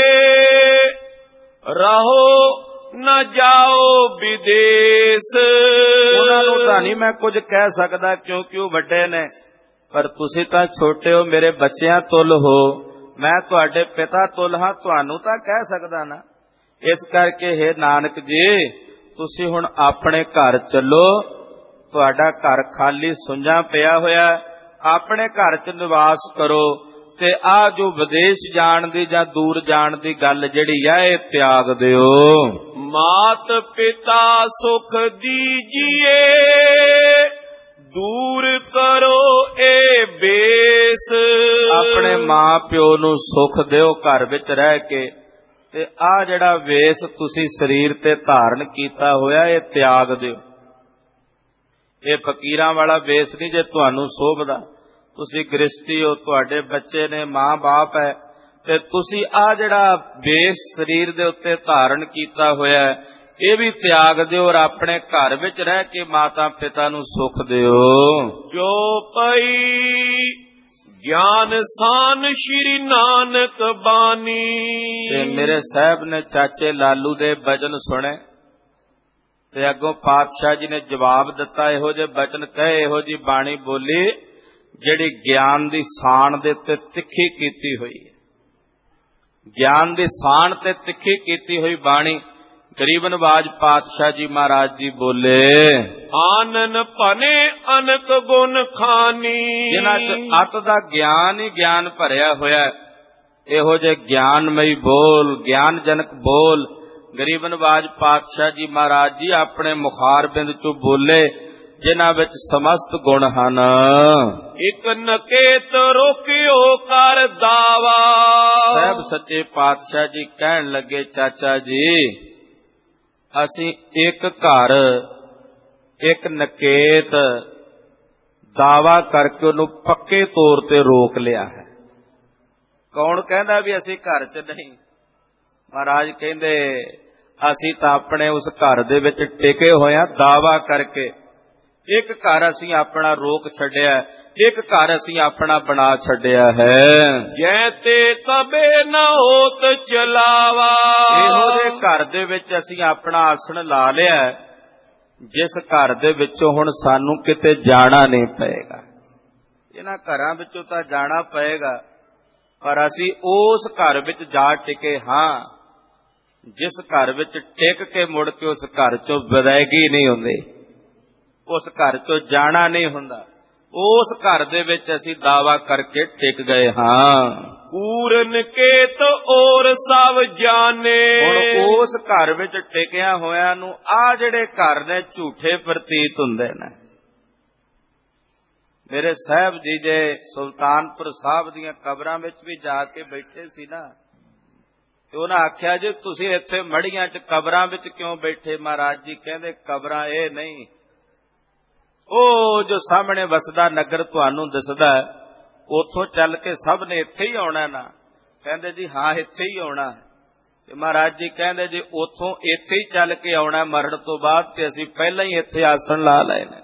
ਰਹੋ ਨਾ ਜਾਓ ਵਿਦੇਸ਼।
ਉਹਨਾਂ ਨੂੰ ਤਾਂ ਨਹੀਂ ਮੈਂ ਕੁਝ ਕਹਿ ਸਕਦਾ, ਕਿਉਂਕਿ ਉਹ ਵੱਡੇ ਨੇ, ਪਰ ਤੁਸੀਂ ਤਾਂ ਛੋਟੇ ਹੋ, ਮੇਰੇ ਬੱਚਿਆਂ ਤੁਲ ਹੋ, ਮੈਂ ਤੁਹਾਡੇ ਪਿਤਾ ਤੁਲ ਹਾਂ, ਤੁਹਾਨੂੰ ਤਾਂ ਕਹਿ ਸਕਦਾ ਨਾ। ਇਸ ਕਰਕੇ ਹੈ ਨਾਨਕ ਜੀ, ਤੁਸੀਂ ਹੁਣ ਆਪਣੇ ਘਰ ਚੱਲੋ। ਤੁਹਾਡਾ ਘਰ ਖਾਲੀ ਸੁੰਝਾ ਪਿਆ ਹੋਇਆ, ਆਪਣੇ ਘਰ 'ਚ ਨਿਵਾਸ ਕਰੋ, ਤੇ ਆ ਜੋ ਵਿਦੇਸ਼ ਜਾਣ ਦੀ ਜਾਂ ਦੂਰ ਜਾਣ ਦੀ ਗੱਲ ਜਿਹੜੀ ਆ, ਇਹ ਤਿਆਗ ਦਿਓ।
ਮਾਤ ਪਿਤਾ ਸੁਖ ਦੀਜੀਏ, ਦੂਰ ਕਰੋ ਇਹ ਬੇਸ।
ਆਪਣੇ ਮਾਂ ਪਿਓ ਨੂੰ ਸੁਖ ਦਿਓ ਘਰ ਵਿੱਚ ਰਹਿ ਕੇ, ਤੇ ਆ ਜਿਹੜਾ ਵੇਸ ਤੁਸੀਂ ਸਰੀਰ ਤੇ ਧਾਰਨ ਕੀਤਾ ਹੋਇਆ, ਇਹ ਤਿਆਗ ਦਿਓ। ਇਹ ਫਕੀਰਾਂ ਵਾਲਾ ਵੇਸ ਨਹੀਂ ਜੇ ਤੁਹਾਨੂੰ ਸੋਭਦਾ। ਤੁਸੀਂ ਗ੍ਰਸਤੀ ਹੋ, ਤੁਹਾਡੇ ਬੱਚੇ ਨੇ, ਮਾਂ ਬਾਪ ਹੈ, ਤੇ ਤੁਸੀਂ ਆ ਜਿਹੜਾ ਵੇਸ ਸਰੀਰ ਦੇ ਉੱਤੇ ਧਾਰਨ ਕੀਤਾ ਹੋਇਆ, ਇਹ ਵੀ ਤਿਆਗ ਦਿਓ, ਔਰ ਆਪਣੇ ਘਰ ਵਿੱਚ ਰਹਿ ਕੇ ਮਾਤਾ ਪਿਤਾ ਨੂੰ ਸੁਖ ਦਿਓ।
ਜੋ ਪਈ ਗਿਆਨ ਸਾਨ ਸ਼੍ਰੀ ਨਾਨਕ ਬਾਣੀ।
ਤੇ ਮੇਰੇ ਸਾਹਿਬ ਨੇ ਚਾਚੇ ਲਾਲੂ ਦੇ ਬਚਨ ਸੁਣੇ, ਤੇ ਅੱਗੋਂ ਪਾਤਸ਼ਾਹ ਜੀ ਨੇ ਜਵਾਬ ਦਿੱਤਾ, ਇਹੋ ਜਿਹੇ ਬਚਨ ਕਹੇ, ਇਹੋ ਜਿਹੀ ਬਾਣੀ ਬੋਲੀ ਜਿਹੜੀ ਗਿਆਨ ਦੀ ਸਾਣ ਦੇ ਉੱਤੇ ਤਿੱਖੀ ਕੀਤੀ ਹੋਈ ਹੈ। ਗਿਆਨ ਦੀ ਸਾਣ ਤੇ ਤਿੱਖੀ ਕੀਤੀ ਹੋਈ ਬਾਣੀ ਗਰੀਬ ਨਵਾਜ ਪਾਤਸ਼ਾਹ ਜੀ ਮਹਾਰਾਜ ਜੀ ਬੋਲੇ,
ਆਨਨ ਭਨੇ ਅਨਕ ਗੁਣ ਖਾਨੀ।
ਜਿਨ੍ਹਾਂ ਚ ਅਤ ਦਾ ਗਿਆਨ ਹੀ ਗਿਆਨ ਭਰਿਆ ਹੋਇਆ, ਇਹੋ ਜਿਹੇ ਗਿਆਨਮਈ ਬੋਲ, ਗਿਆਨਜਨਕ ਬੋਲ ਗਰੀਬ ਨਵਾਜ ਪਾਤਸ਼ਾਹ ਜੀ ਮਹਾਰਾਜ ਜੀ ਆਪਣੇ ਮੁਖਾਰਬਿੰਦ ਚੋਂ ਬੋਲੇ, ਜਿਨ੍ਹਾਂ ਵਿੱਚ ਸਮਸਤ ਗੁਣ ਹਨ।
ਇਕ ਨਕੇਤ ਰੋਕਿਓ ਕਰ ਦਾਵਾ।
ਸਾਹਿਬ ਸੱਚੇ ਪਾਤਸ਼ਾਹ ਜੀ ਕਹਿਣ ਲੱਗੇ, ਚਾਚਾ ਜੀ ਅਸੀਂ ਇੱਕ ਘਰ ਇੱਕ ਨਕੇਤ ਦਾਵਾ ਕਰਕੇ ਉਹਨੂੰ ਪੱਕੇ ਤੌਰ ਤੇ ਰੋਕ ਲਿਆ ਹੈ। ਕੌਣ ਕਹਿੰਦਾ ਵੀ ਅਸੀਂ ਘਰ 'ਚ ਨਹੀਂ? ਮਹਾਰਾਜ ਕਹਿੰਦੇ ਅਸੀਂ ਤਾਂ ਆਪਣੇ ਉਸ ਘਰ ਦੇ ਵਿੱਚ ਟਿਕੇ ਹੋਇਆ ਦਾਵਾ ਕਰਕੇ। ਇੱਕ ਘਰ ਅਸੀਂ ਆਪਣਾ ਰੋਕ ਛੱਡਿਆ, ਇੱਕ ਘਰ ਅਸੀਂ ਆਪਣਾ ਬਣਾ ਛੱਡਿਆ ਹੈ।
ਜੈ ਤੇ ਕਬੇ ਨ ਹੋਤ ਚਲਾਵਾ।
ਇਹੋ ਜਿਹੇ ਘਰ ਦੇ ਵਿੱਚ ਅਸੀਂ ਆਪਣਾ ਆਸਣ ਲਾ ਲਿਆ, ਜਿਸ ਘਰ ਦੇ ਵਿੱਚੋਂ ਹੁਣ ਸਾਨੂੰ ਕਿਤੇ ਜਾਣਾ ਨਹੀਂ ਪਏਗਾ। ਇਹਨਾਂ ਘਰਾਂ ਵਿੱਚੋਂ ਤਾਂ ਜਾਣਾ ਪਏਗਾ, ਪਰ ਅਸੀਂ ਉਸ ਘਰ ਵਿੱਚ ਜਾ ਟਿਕੇ ਹਾਂ, ਜਿਸ ਘਰ ਵਿੱਚ ਟਿਕ ਕੇ ਮੁੜ ਕੇ ਉਸ ਘਰ ਚੋਂ ਵਿਦਾਇਗੀ ਨਹੀਂ ਹੁੰਦੀ, ਉਸ ਘਰ ਚੋਂ ਜਾਣਾ ਨਹੀਂ ਹੁੰਦਾ। ਉਸ ਘਰ ਦੇ ਵਿੱਚ ਅਸੀਂ ਦਾਵਾ ਕਰਕੇ ਟਿਕ ਗਏ ਹਾਂ।
ਪੂਰਨ ਕੇਤ ਔਰ ਸਭ ਜਾਣੇ।
ਹੁਣ ਉਸ ਘਰ ਵਿੱਚ ਟਿਕਿਆ ਹੋਇਆਂ ਨੂੰ ਆਹ ਜਿਹੜੇ ਘਰ ਨੇ ਝੂਠੇ ਪ੍ਰਤੀਤ ਹੁੰਦੇ ਨੇ। ਮੇਰੇ ਸਾਹਿਬ ਜੀ ਜੇ ਸੁਲਤਾਨਪੁਰ ਸਾਹਿਬ ਦੀਆਂ ਕਬਰਾਂ ਵਿੱਚ ਵੀ ਜਾ ਕੇ ਬੈਠੇ ਸੀ ਨਾ, ਤੇ ਉਹਨਾਂ ਆਖਿਆ ਜੀ ਤੁਸੀਂ ਇੱਥੇ ਮੜੀਆਂ 'ਚ ਕਬਰਾਂ ਵਿੱਚ ਕਿਉਂ ਬੈਠੇ? ਮਹਾਰਾਜ ਜੀ ਕਹਿੰਦੇ ਕਬਰਾਂ ਇਹ ਨਹੀਂ, ਉਹ ਜੋ ਸਾਹਮਣੇ ਵਸਦਾ ਨਗਰ ਤੁਹਾਨੂੰ ਦਿਸਦਾ, ਉੱਥੋਂ ਚੱਲ ਕੇ ਸਭ ਨੇ ਇੱਥੇ ਹੀ ਆਉਣਾ ਨਾ? ਕਹਿੰਦੇ ਜੀ ਹਾਂ ਇੱਥੇ ਹੀ ਆਉਣਾ। ਤੇ ਮਹਾਰਾਜ ਜੀ ਕਹਿੰਦੇ ਜੀ ਉੱਥੋਂ ਇੱਥੇ ਹੀ ਚੱਲ ਕੇ ਆਉਣਾ ਮਰਨ ਤੋਂ ਬਾਅਦ, ਤੇ ਅਸੀਂ ਪਹਿਲਾਂ ਹੀ ਇੱਥੇ ਆਸਣ ਲਾ ਲਏ ਨੇ।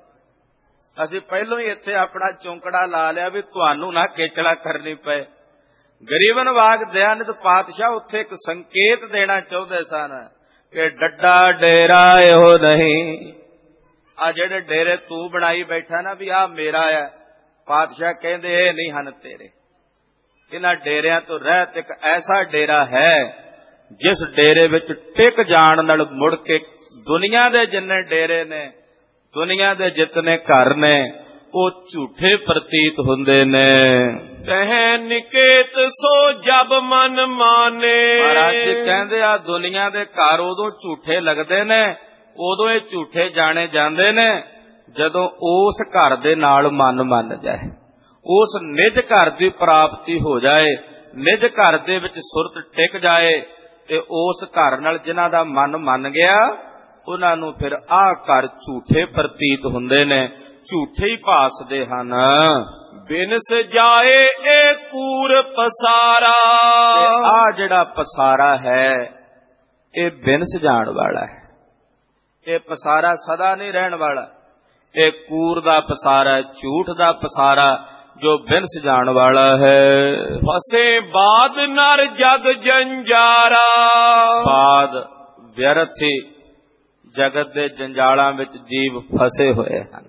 ਅਸੀਂ ਪਹਿਲਾਂ ਹੀ ਇੱਥੇ ਆਪਣਾ ਚੌਂਕੜਾ ਲਾ ਲਿਆ ਵੀ ਤੁਹਾਨੂੰ ਨਾ ਕੇਚਲਾ ਕਰਨੀ ਪਏ। ਗਰੀਬ ਨਵਾਜ ਦਇਆਨੰਦ ਪਾਤਸ਼ਾਹ ਉੱਥੇ ਇੱਕ ਸੰਕੇਤ ਦੇਣਾ ਚਾਹੁੰਦੇ ਸਨ ਕਿ ਡੱਡਾ ਡੇਰਾ ਇਹੋ ਨਹੀਂ। ਆ ਜਿਹੜੇ ਡੇਰੇ ਤੂੰ ਬਣਾਈ ਬੈਠਾ ਨਾ ਵੀ ਆ ਮੇਰਾ ਆ, ਪਾਤਸ਼ਾਹ ਕਹਿੰਦੇ ਇਹ ਨਹੀਂ ਹਨ ਤੇਰੇ। ਇਹਨਾਂ ਡੇਰਿਆਂ ਤੋਂ ਰਹਿਤ ਇੱਕ ਐਸਾ ਡੇਰਾ ਹੈ ਜਿਸ ਡੇਰੇ ਵਿੱਚ ਟਿਕ ਜਾਣ ਨਾਲ ਮੁੜ ਕੇ ਦੁਨੀਆ ਦੇ ਜਿੰਨੇ ਡੇਰੇ ਨੇ, ਦੁਨੀਆ ਦੇ ਜਿਤਨੇ ਘਰ ਨੇ, ਉਹ ਝੂਠੇ ਪ੍ਰਤੀਤ ਹੁੰਦੇ ਨੇ।
ਤਹਿ ਨਿਕੇਤ ਸੋ ਜਬ ਮਨ ਮਾਨੇ।
ਮਹਾਰਾਜ ਜੀ ਕਹਿੰਦੇ ਆ ਦੁਨੀਆ ਦੇ ਘਰ ਉਦੋਂ ਝੂਠੇ ਲੱਗਦੇ ਨੇ, ਉਦੋਂ ਇਹ ਝੂਠੇ ਜਾਣੇ ਜਾਂਦੇ ਨੇ ਜਦੋਂ ਉਸ ਘਰ ਦੇ ਨਾਲ ਮਨ ਮੰਨ ਜਾਏ, ਉਸ ਨਿਜ ਘਰ ਦੀ ਪ੍ਰਾਪਤੀ ਹੋ ਜਾਏ, ਨਿਜ ਘਰ ਦੇ ਵਿੱਚ ਸੁਰਤ ਟਿਕ ਜਾਏ, ਤੇ ਉਸ ਘਰ ਨਾਲ ਜਿਨ੍ਹਾਂ ਦਾ ਮਨ ਮੰਨ ਗਿਆ ਉਹਨਾਂ ਨੂੰ ਫਿਰ ਆਹ ਘਰ ਝੂਠੇ ਪ੍ਰਤੀਤ ਹੁੰਦੇ ਨੇ, ਝੂਠੇ ਹੀ ਭਾਸਦੇ ਹਨ।
ਬਿਨ ਸਜਾਏ ਇਹ ਕੂਰ ਪਸਾਰਾ।
ਆਹ ਜਿਹੜਾ ਪਸਾਰਾ ਹੈ ਇਹ ਬਿਨ ਸਜਾਣ ਵਾਲਾ ਹੈ, ਇਹ ਪਸਾਰਾ ਸਦਾ ਨਹੀਂ ਰਹਿਣ ਵਾਲਾ। ਇਹ ਕੂਰ ਦਾ ਪਸਾਰਾ, ਝੂਠ ਦਾ ਪਸਾਰਾ ਜੋ ਬਿਨ ਸਜਾਣ ਵਾਲਾ ਹੈ।
ਫਸੇ ਬਾਦ ਨਰ ਜਗ ਜੰਜਾਰਾ।
ਬਾਦ ਵਿਅਰਥੀ ਜਗਤ ਦੇ ਜੰਜਾਲਾਂ ਵਿੱਚ ਜੀਵ ਫਸੇ ਹੋਏ ਹਨ।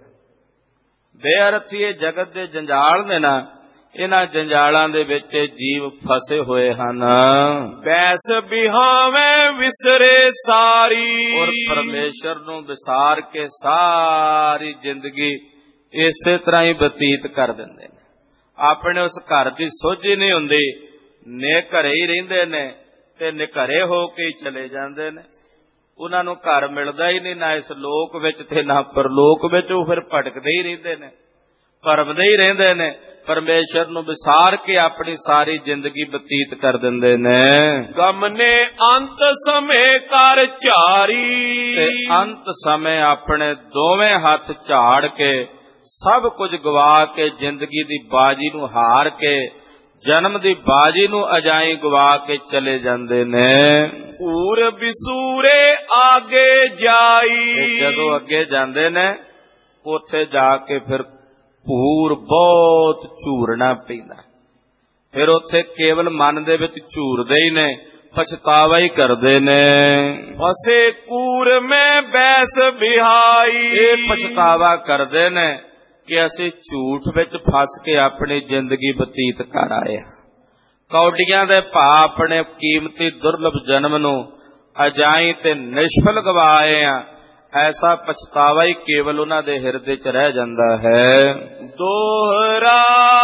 ਬੇਅਰਥੀ ਇਹ ਜਗਤ ਦੇ ਜੰਜਾਲ ਨੇ ਨਾ, ਇਹਨਾਂ ਜੰਜਾਲਾਂ ਦੇ ਵਿੱਚ ਜੀਵ ਫਸੇ ਹੋਏ ਹਨ।
ਬੈਸ ਬਿਹਾਵੇਂ ਵਿਸਰੇ ਸਾਰੀ।
ਔਰ ਪਰਮੇਸ਼ਰ ਨੂੰ ਵਿਸਾਰ ਕੇ ਸਾਰੀ ਜ਼ਿੰਦਗੀ ਇਸੇ ਤਰ੍ਹਾਂ ਹੀ ਬਤੀਤ ਕਰ ਦਿੰਦੇ ਨੇ। ਆਪਣੇ ਉਸ ਘਰ ਦੀ ਸੋਝੀ ਨਹੀਂ ਹੁੰਦੀ, ਨੇ ਘਰੇ ਹੀ ਰਹਿੰਦੇ ਨੇ ਤੇ ਨਿਘਰੇ ਹੋ ਕੇ ਹੀ ਚਲੇ ਜਾਂਦੇ ਨੇ। ਉਹਨਾਂ ਨੂੰ ਘਰ ਮਿਲਦਾ ਹੀ ਨਹੀਂ, ਨਾ ਇਸ ਲੋਕ ਵਿੱਚ ਤੇ ਨਾ ਪਰਲੋਕ ਵਿੱਚ। ਉਹ ਫਿਰ ਭਟਕਦੇ ਹੀ ਰਹਿੰਦੇ ਨੇ, ਭਰਮਦੇ ਹੀ ਰਹਿੰਦੇ ਨੇ, ਪਰਮੇਸ਼ਰ ਨੂੰ ਵਿਸਾਰ ਕੇ ਆਪਣੀ ਸਾਰੀ ਜ਼ਿੰਦਗੀ ਬਤੀਤ ਕਰ ਦਿੰਦੇ ਨੇ।
ਗਮ ਨੇ ਅੰਤ ਸਮੇਂ ਕਰ ਝਾਰੀ।
ਤੇ ਅੰਤ ਸਮੇਂ ਆਪਣੇ ਦੋਵੇਂ ਹੱਥ ਝਾੜ ਕੇ, ਸਭ ਕੁਝ ਗਵਾ ਕੇ, ਜ਼ਿੰਦਗੀ ਦੀ ਬਾਜੀ ਨੂੰ ਹਾਰ ਕੇ, ਜਨਮ ਦੀ ਬਾਜੀ ਨੂੰ ਅਜਾਈ ਗਵਾ ਕੇ ਚਲੇ ਜਾਂਦੇ ਨੇ।
ਊਰ ਬਿਸੂਰੇ ਆਗੇ ਜਾਈ।
ਜਦੋਂ ਅੱਗੇ ਜਾਂਦੇ ਨੇ ਉੱਥੇ ਜਾ ਕੇ ਫਿਰ ਭੂਰ ਬਹੁਤ ਝੂਰਨਾ ਪੈਂਦਾ। ਫਿਰ ਉੱਥੇ ਕੇਵਲ ਮਨ ਦੇ ਵਿੱਚ ਝੂਰਦੇ ਹੀ ਨੇ, ਪਛਤਾਵਾ ਹੀ ਕਰਦੇ ਨੇ।
ਫਸੇ ਕੂਰ ਮੈਂ ਬੈਸ ਬਿਹਾਈ।
ਇਹ ਪਛਤਾਵਾ ਕਰਦੇ ਨੇ ਕਿ ਅਸੀਂ ਝੂਠ ਵਿੱਚ ਫਸ ਕੇ ਆਪਣੀ ਜ਼ਿੰਦਗੀ ਬਤੀਤ ਕਰ ਆਏ ਹਾਂ। ਕੌਡੀਆਂ ਦੇ ਭਾ ਆਪਣੇ ਕੀਮਤੀ ਦੁਰਲਭ ਜਨਮ ਨੂੰ ਅਜਾਈ ਤੇ ਨਿਸ਼ਫਲ ਗਵਾਏ ਆ। ਐਸਾ ਪਛਤਾਵਾ ਹੀ ਕੇਵਲ ਉਹਨਾਂ ਦੇ ਹਿਰਦੇ 'ਚ ਰਹਿ ਜਾਂਦਾ ਹੈ।
ਦੋਹਰਾ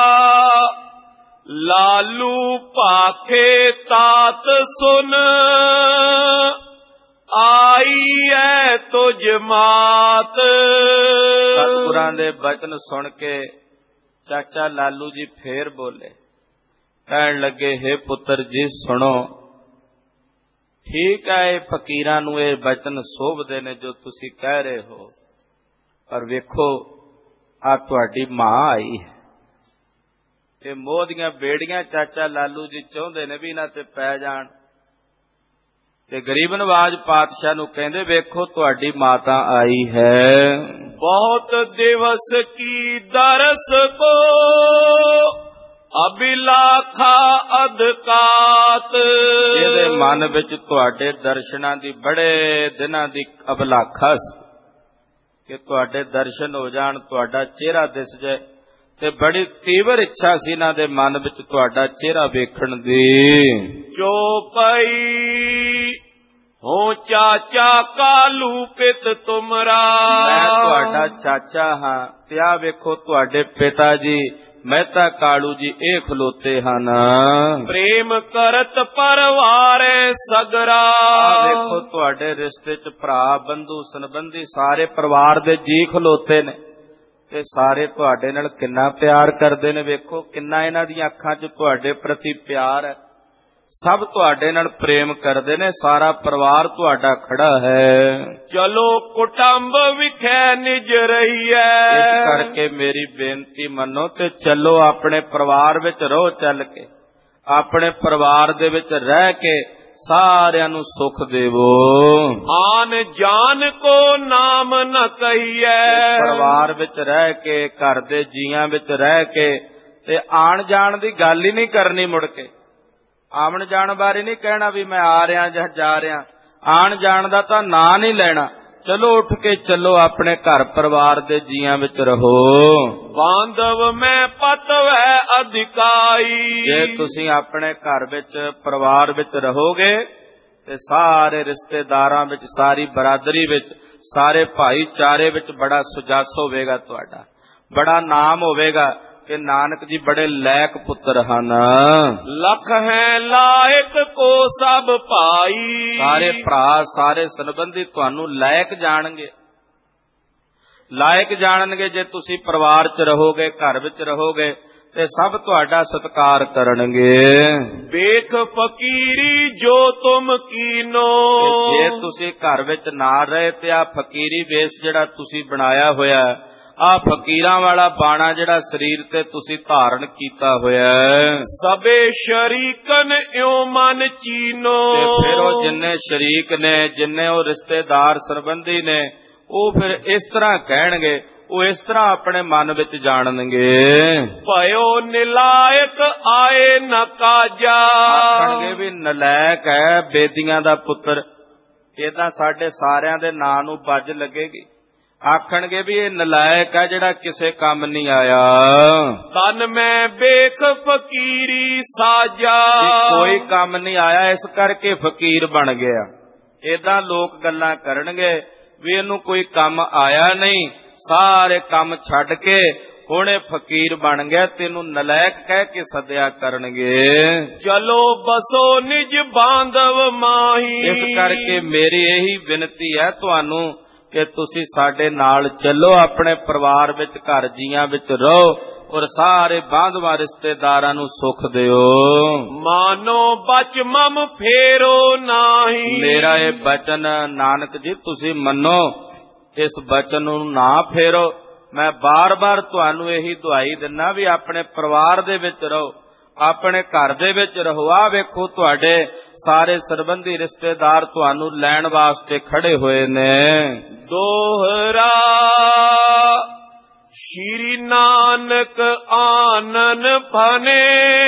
ਲਾਲੂ ਭਾਖੇ ਤਾਤ ਸੁਨ, ਆਈ ਐ ਤੁਝ ਮਾਤ।
ਸਤਿਗੁਰਾਂ ਦੇ ਬਚਨ ਸੁਣ ਕੇ ਚਾਚਾ ਲਾਲੂ ਜੀ ਫੇਰ ਬੋਲੇ, ਕਹਿਣ ਲੱਗੇ, ਹੇ ਪੁੱਤਰ ਜੀ ਸੁਣੋ, ਠੀਕ ਹੈ ਇਹ ਫਕੀਰਾਂ ਨੂੰ ਇਹ ਬਚਨ ਸੋਭਦੇ ਨੇ ਜੋ ਤੁਸੀਂ ਕਹਿ ਰਹੇ ਹੋ, ਪਰ ਵੇਖੋ ਆ ਤੁਹਾਡੀ ਮਾਂ ਆਈ ਹੈ। ਇਹ ਮੋਹ ਦੀਆਂ ਬੇੜੀਆਂ ਚਾਚਾ ਲਾਲੂ ਜੀ ਚਾਹੁੰਦੇ ਨੇ ਵੀ ਇਹਨਾਂ ਤੇ ਪੈ ਜਾਣ, ਤੇ ਗਰੀਬ ਨਵਾਜ ਪਾਤਸ਼ਾਹ ਨੂੰ ਕਹਿੰਦੇ, ਵੇਖੋ ਤੁਹਾਡੀ ਮਾਤਾ ਆਈ ਹੈ।
ਬਹੁਤ ਦਿਵਸ ਕੀ ਦਰਸ ਕੋ ਅਬਿਲਾਖਾ ਅਧਕਾਤ।
ਇਹਦੇ ਮਨ ਵਿੱਚ ਤੁਹਾਡੇ ਦਰਸ਼ਨਾਂ ਦੀ ਬੜੇ ਦਿਨਾਂ ਦੀ ਅਬਲਾਖਾ ਸੀ ਕਿ ਤੁਹਾਡੇ ਦਰਸ਼ਨ ਹੋ ਜਾਣ, ਤੁਹਾਡਾ ਚਿਹਰਾ ਦਿਸ ਜਾਏ, ਤੇ ਬੜੀ ਤੀਵਰ ਇੱਛਾ ਸੀ ਇਹਨਾਂ ਦੇ ਮਨ ਵਿੱਚ ਤੁਹਾਡਾ ਚਿਹਰਾ ਵੇਖਣ ਦੀ।
ਚੋਪਈ ਹੋ ਚਾਚਾ ਕਾਲੂ ਪਿਤ ਤੁਮਰਾ।
ਮੈਂ ਤੁਹਾਡਾ ਚਾਚਾ ਹਾਂ ਤੇ ਆ ਵੇਖੋ ਤੁਹਾਡੇ ਪਿਤਾ ਜੀ ਮਹਿਤਾ ਕਾਲੂ ਜੀ ਇਹ ਖਲੋਤੇ ਹਨ।
ਪ੍ਰੇਮ ਕਰਤ ਪਰਵਾਰੇ ਸਗਰਾ।
ਵੇਖੋ ਤੁਹਾਡੇ ਰਿਸ਼ਤੇ 'ਚ ਭਰਾ ਬੰਧੂ ਸੰਬੰਧੀ ਸਾਰੇ ਪਰਿਵਾਰ ਦੇ ਜੀ ਖਲੋਤੇ ਨੇ ਤੇ ਸਾਰੇ ਤੁਹਾਡੇ ਨਾਲ ਕਿੰਨਾ ਪਿਆਰ ਕਰਦੇ ਨੇ। ਵੇਖੋ ਕਿੰਨਾ ਇਹਨਾਂ ਦੀਆਂ ਅੱਖਾਂ 'ਚ ਤੁਹਾਡੇ ਪ੍ਰਤੀ ਪਿਆਰ ਹੈ। ਸਭ ਤੁਹਾਡੇ ਨਾਲ ਪ੍ਰੇਮ ਕਰਦੇ ਨੇ, ਸਾਰਾ ਪਰਿਵਾਰ ਤੁਹਾਡਾ ਖੜਾ ਹੈ।
ਚਲੋ ਕੁਟੰਬ ਵਿਖੇ ਨਿਜ ਰਹੀ ਹੈ।
ਇਸ ਕਰਕੇ ਮੇਰੀ ਬੇਨਤੀ ਮੰਨੋ ਤੇ ਚੱਲੋ ਆਪਣੇ ਪਰਿਵਾਰ ਵਿੱਚ ਰਹੋ। ਚੱਲ ਕੇ ਆਪਣੇ ਪਰਿਵਾਰ ਦੇ ਵਿੱਚ ਰਹਿ ਕੇ ਸਾਰਿਆਂ ਨੂੰ ਸੁੱਖ ਦੇਵੋ।
ਆਨ ਜਾਨ ਕੋ ਨਾਮ ਨ ਕਹੀਐ।
ਪਰਿਵਾਰ ਵਿੱਚ ਰਹਿ ਕੇ, ਘਰ ਦੇ ਜੀਆਂ ਵਿੱਚ ਰਹਿ ਕੇ, ਤੇ ਆਣ ਜਾਣ ਦੀ ਗੱਲ ਹੀ ਨਹੀਂ ਕਰਨੀ। ਮੁੜ ਕੇ ਆਉਣ ਜਾਣ ਬਾਰੇ ਨਹੀਂ ਕਹਿਣਾ ਵੀ ਮੈਂ ਆ ਰਿਹਾ ਜਾਂ ਜਾ ਰਿਹਾ। ਆਣ ਜਾਣ ਦਾ ਤਾਂ ਨਾਂ ਨਹੀਂ ਲੈਣਾ। ਚਲੋ ਉੱਠ ਕੇ ਚੱਲੋ, ਆਪਣੇ ਘਰ ਪਰਿਵਾਰ ਦੇ ਜੀਆਂ ਵਿੱਚ ਰਹੋ।
ਬਾਂਧਵ ਮੈਂ ਪਤਵੈ ਅਧਿਕਾਈ।
ਜੇ ਤੁਸੀਂ ਆਪਣੇ ਘਰ ਵਿੱਚ ਪਰਿਵਾਰ ਵਿੱਚ ਰਹੋਗੇ ਤੇ ਸਾਰੇ ਰਿਸ਼ਤੇਦਾਰਾਂ ਵਿੱਚ, ਸਾਰੀ ਬਰਾਦਰੀ ਵਿੱਚ, ਸਾਰੇ ਭਾਈਚਾਰੇ ਵਿੱਚ ਬੜਾ ਸੁਜਸ ਹੋਵੇਗਾ ਤੁਹਾਡਾ, ਬੜਾ ਨਾਮ ਹੋਵੇਗਾ ਕਿ ਨਾਨਕ ਜੀ ਬੜੇ ਲਾਇਕ ਪੁੱਤਰ ਹਨ।
ਲਖ ਹੈ ਲਾਇਕ ਕੋ ਸਭ ਭਾਈ।
ਸਾਰੇ ਭਰਾ ਸਾਰੇ ਸੰਬੰਧੀ ਤੁਹਾਨੂੰ ਲਾਇਕ ਜਾਣਗੇ, ਲਾਇਕ ਜਾਣਨਗੇ। ਜੇ ਤੁਸੀਂ ਪਰਿਵਾਰ 'ਚ ਰਹੋਗੇ, ਘਰ ਵਿੱਚ ਰਹੋਗੇ, ਤੇ ਸਭ ਤੁਹਾਡਾ ਸਤਿਕਾਰ ਕਰਨਗੇ।
ਵੇਖ ਫਕੀਰੀ ਜੋ ਤੁਮ ਕੀਨੋ।
ਜੇ ਤੁਸੀਂ ਘਰ ਵਿੱਚ ਨਾ ਰਹੇ ਤੇ ਆ ਫਕੀਰੀ ਵੇਸ਼ ਜਿਹੜਾ ਤੁਸੀਂ ਬਣਾਇਆ ਹੋਇਆ, ਆ ਫਕੀਰਾਂ ਵਾਲਾ ਬਾਣਾ ਜਿਹੜਾ ਸਰੀਰ ਤੇ ਤੁਸੀਂ ਧਾਰਨ ਕੀਤਾ ਹੋਇਆ,
ਸਭੇ ਸ਼ਰੀਕਨ ਇਉ ਮਨ ਚੀਨੋ।
ਤੇ ਫਿਰ ਉਹ ਜਿੰਨੇ ਸ਼ਰੀਕ ਨੇ, ਜਿੰਨੇ ਉਹ ਰਿਸ਼ਤੇਦਾਰ ਸੰਬੰਧੀ ਨੇ, ਉਹ ਫਿਰ ਇਸ ਤਰ੍ਹਾਂ ਕਹਿਣਗੇ, ਉਹ ਇਸ ਤਰ੍ਹਾਂ ਆਪਣੇ ਮਨ ਵਿੱਚ ਜਾਣਨਗੇ।
ਭਇਓ ਨਿਲਾਇਕ ਆਏ ਨ ਕਾਜਾ।
ਆਖਣਗੇ ਵੀ ਨਲਾਇਕ ਹੈ, ਬੇਦੀਆਂ ਦਾ ਪੁੱਤਰ। ਏਦਾਂ ਸਾਡੇ ਸਾਰਿਆਂ ਦੇ ਨਾਂ ਨੂੰ ਬੱਜ ਲੱਗੇਗੀ। ਆਖਣਗੇ ਵੀ ਇਹ ਨਲਾਇਕ ਹੈ ਜਿਹੜਾ ਕਿਸੇ ਕੰਮ ਨਹੀਂ ਆਇਆ।
ਤਨ ਮੈਂ ਵੇਖ ਫਕੀਰੀ ਸਾਜਾ।
ਕੋਈ ਕੰਮ ਨਹੀਂ ਆਇਆ, ਇਸ ਕਰਕੇ ਫਕੀਰ ਬਣ ਗਿਆ। ਏਦਾਂ ਲੋਕ ਗੱਲਾਂ ਕਰਨਗੇ ਵੀ ਇਹਨੂੰ ਕੋਈ ਕੰਮ ਆਇਆ ਨਹੀਂ, ਸਾਰੇ ਕੰਮ ਛੱਡ ਕੇ ਹੁਣ ਇਹ ਫਕੀਰ ਬਣ ਗਿਆ, ਤੈਨੂੰ ਨਲਾਇਕ ਕਹਿ ਕੇ ਸੱਦਿਆ ਕਰਨਗੇ।
ਚਲੋ ਬਸੋ ਨਿਜ ਬਾਂਧਵ ਮਾਹੀ।
ਇਸ ਕਰਕੇ ਮੇਰੀ ਇਹੀ ਬੇਨਤੀ ਹੈ ਤੁਹਾਨੂੰ ਕਿ ਤੁਸੀਂ ਸਾਡੇ ਨਾਲ ਚੱਲੋ, ਆਪਣੇ ਪਰਿਵਾਰ ਵਿੱਚ, ਘਰ ਜੀਆਂ ਵਿੱਚ ਰਹੋ, ਔਰ ਸਾਰੇ ਬਾਂਧਵਾਂ ਰਿਸ਼ਤੇਦਾਰਾਂ ਨੂੰ ਸੁੱਖ ਦਿਓ।
ਮਾਨੋ ਬਚ ਮਮ ਫੇਰੋ ਨਾਹੀ।
ਮੇਰਾ ਇਹ ਬਚਨ ਨਾਨਕ ਜੀ ਤੁਸੀਂ ਮੰਨੋ, ਇਸ ਬਚਨ ਨੂੰ ਨਾ ਫੇਰੋ। ਮੈਂ ਬਾਰ-ਬਾਰ ਤੁਹਾਨੂੰ ਇਹੀ ਦੁਹਾਈ ਦਿੰਦਾ ਵੀ ਆਪਣੇ ਪਰਿਵਾਰ ਦੇ ਵਿੱਚ ਰਹੋ, ਆਪਣੇ ਘਰ ਦੇ ਵਿੱਚ ਰਹੋ। ਆ ਵੇਖੋ ਤੁਹਾਡੇ ਸਾਰੇ ਸੰਬੰਧੀ ਰਿਸ਼ਤੇਦਾਰ ਤੁਹਾਨੂੰ ਲੈਣ ਵਾਸਤੇ ਖੜੇ ਹੋਏ ਨੇ।
ਦੋਹਰਾ ਸ਼੍ਰੀ ਨਾਨਕ ਆਨਨ ਫਨੇ,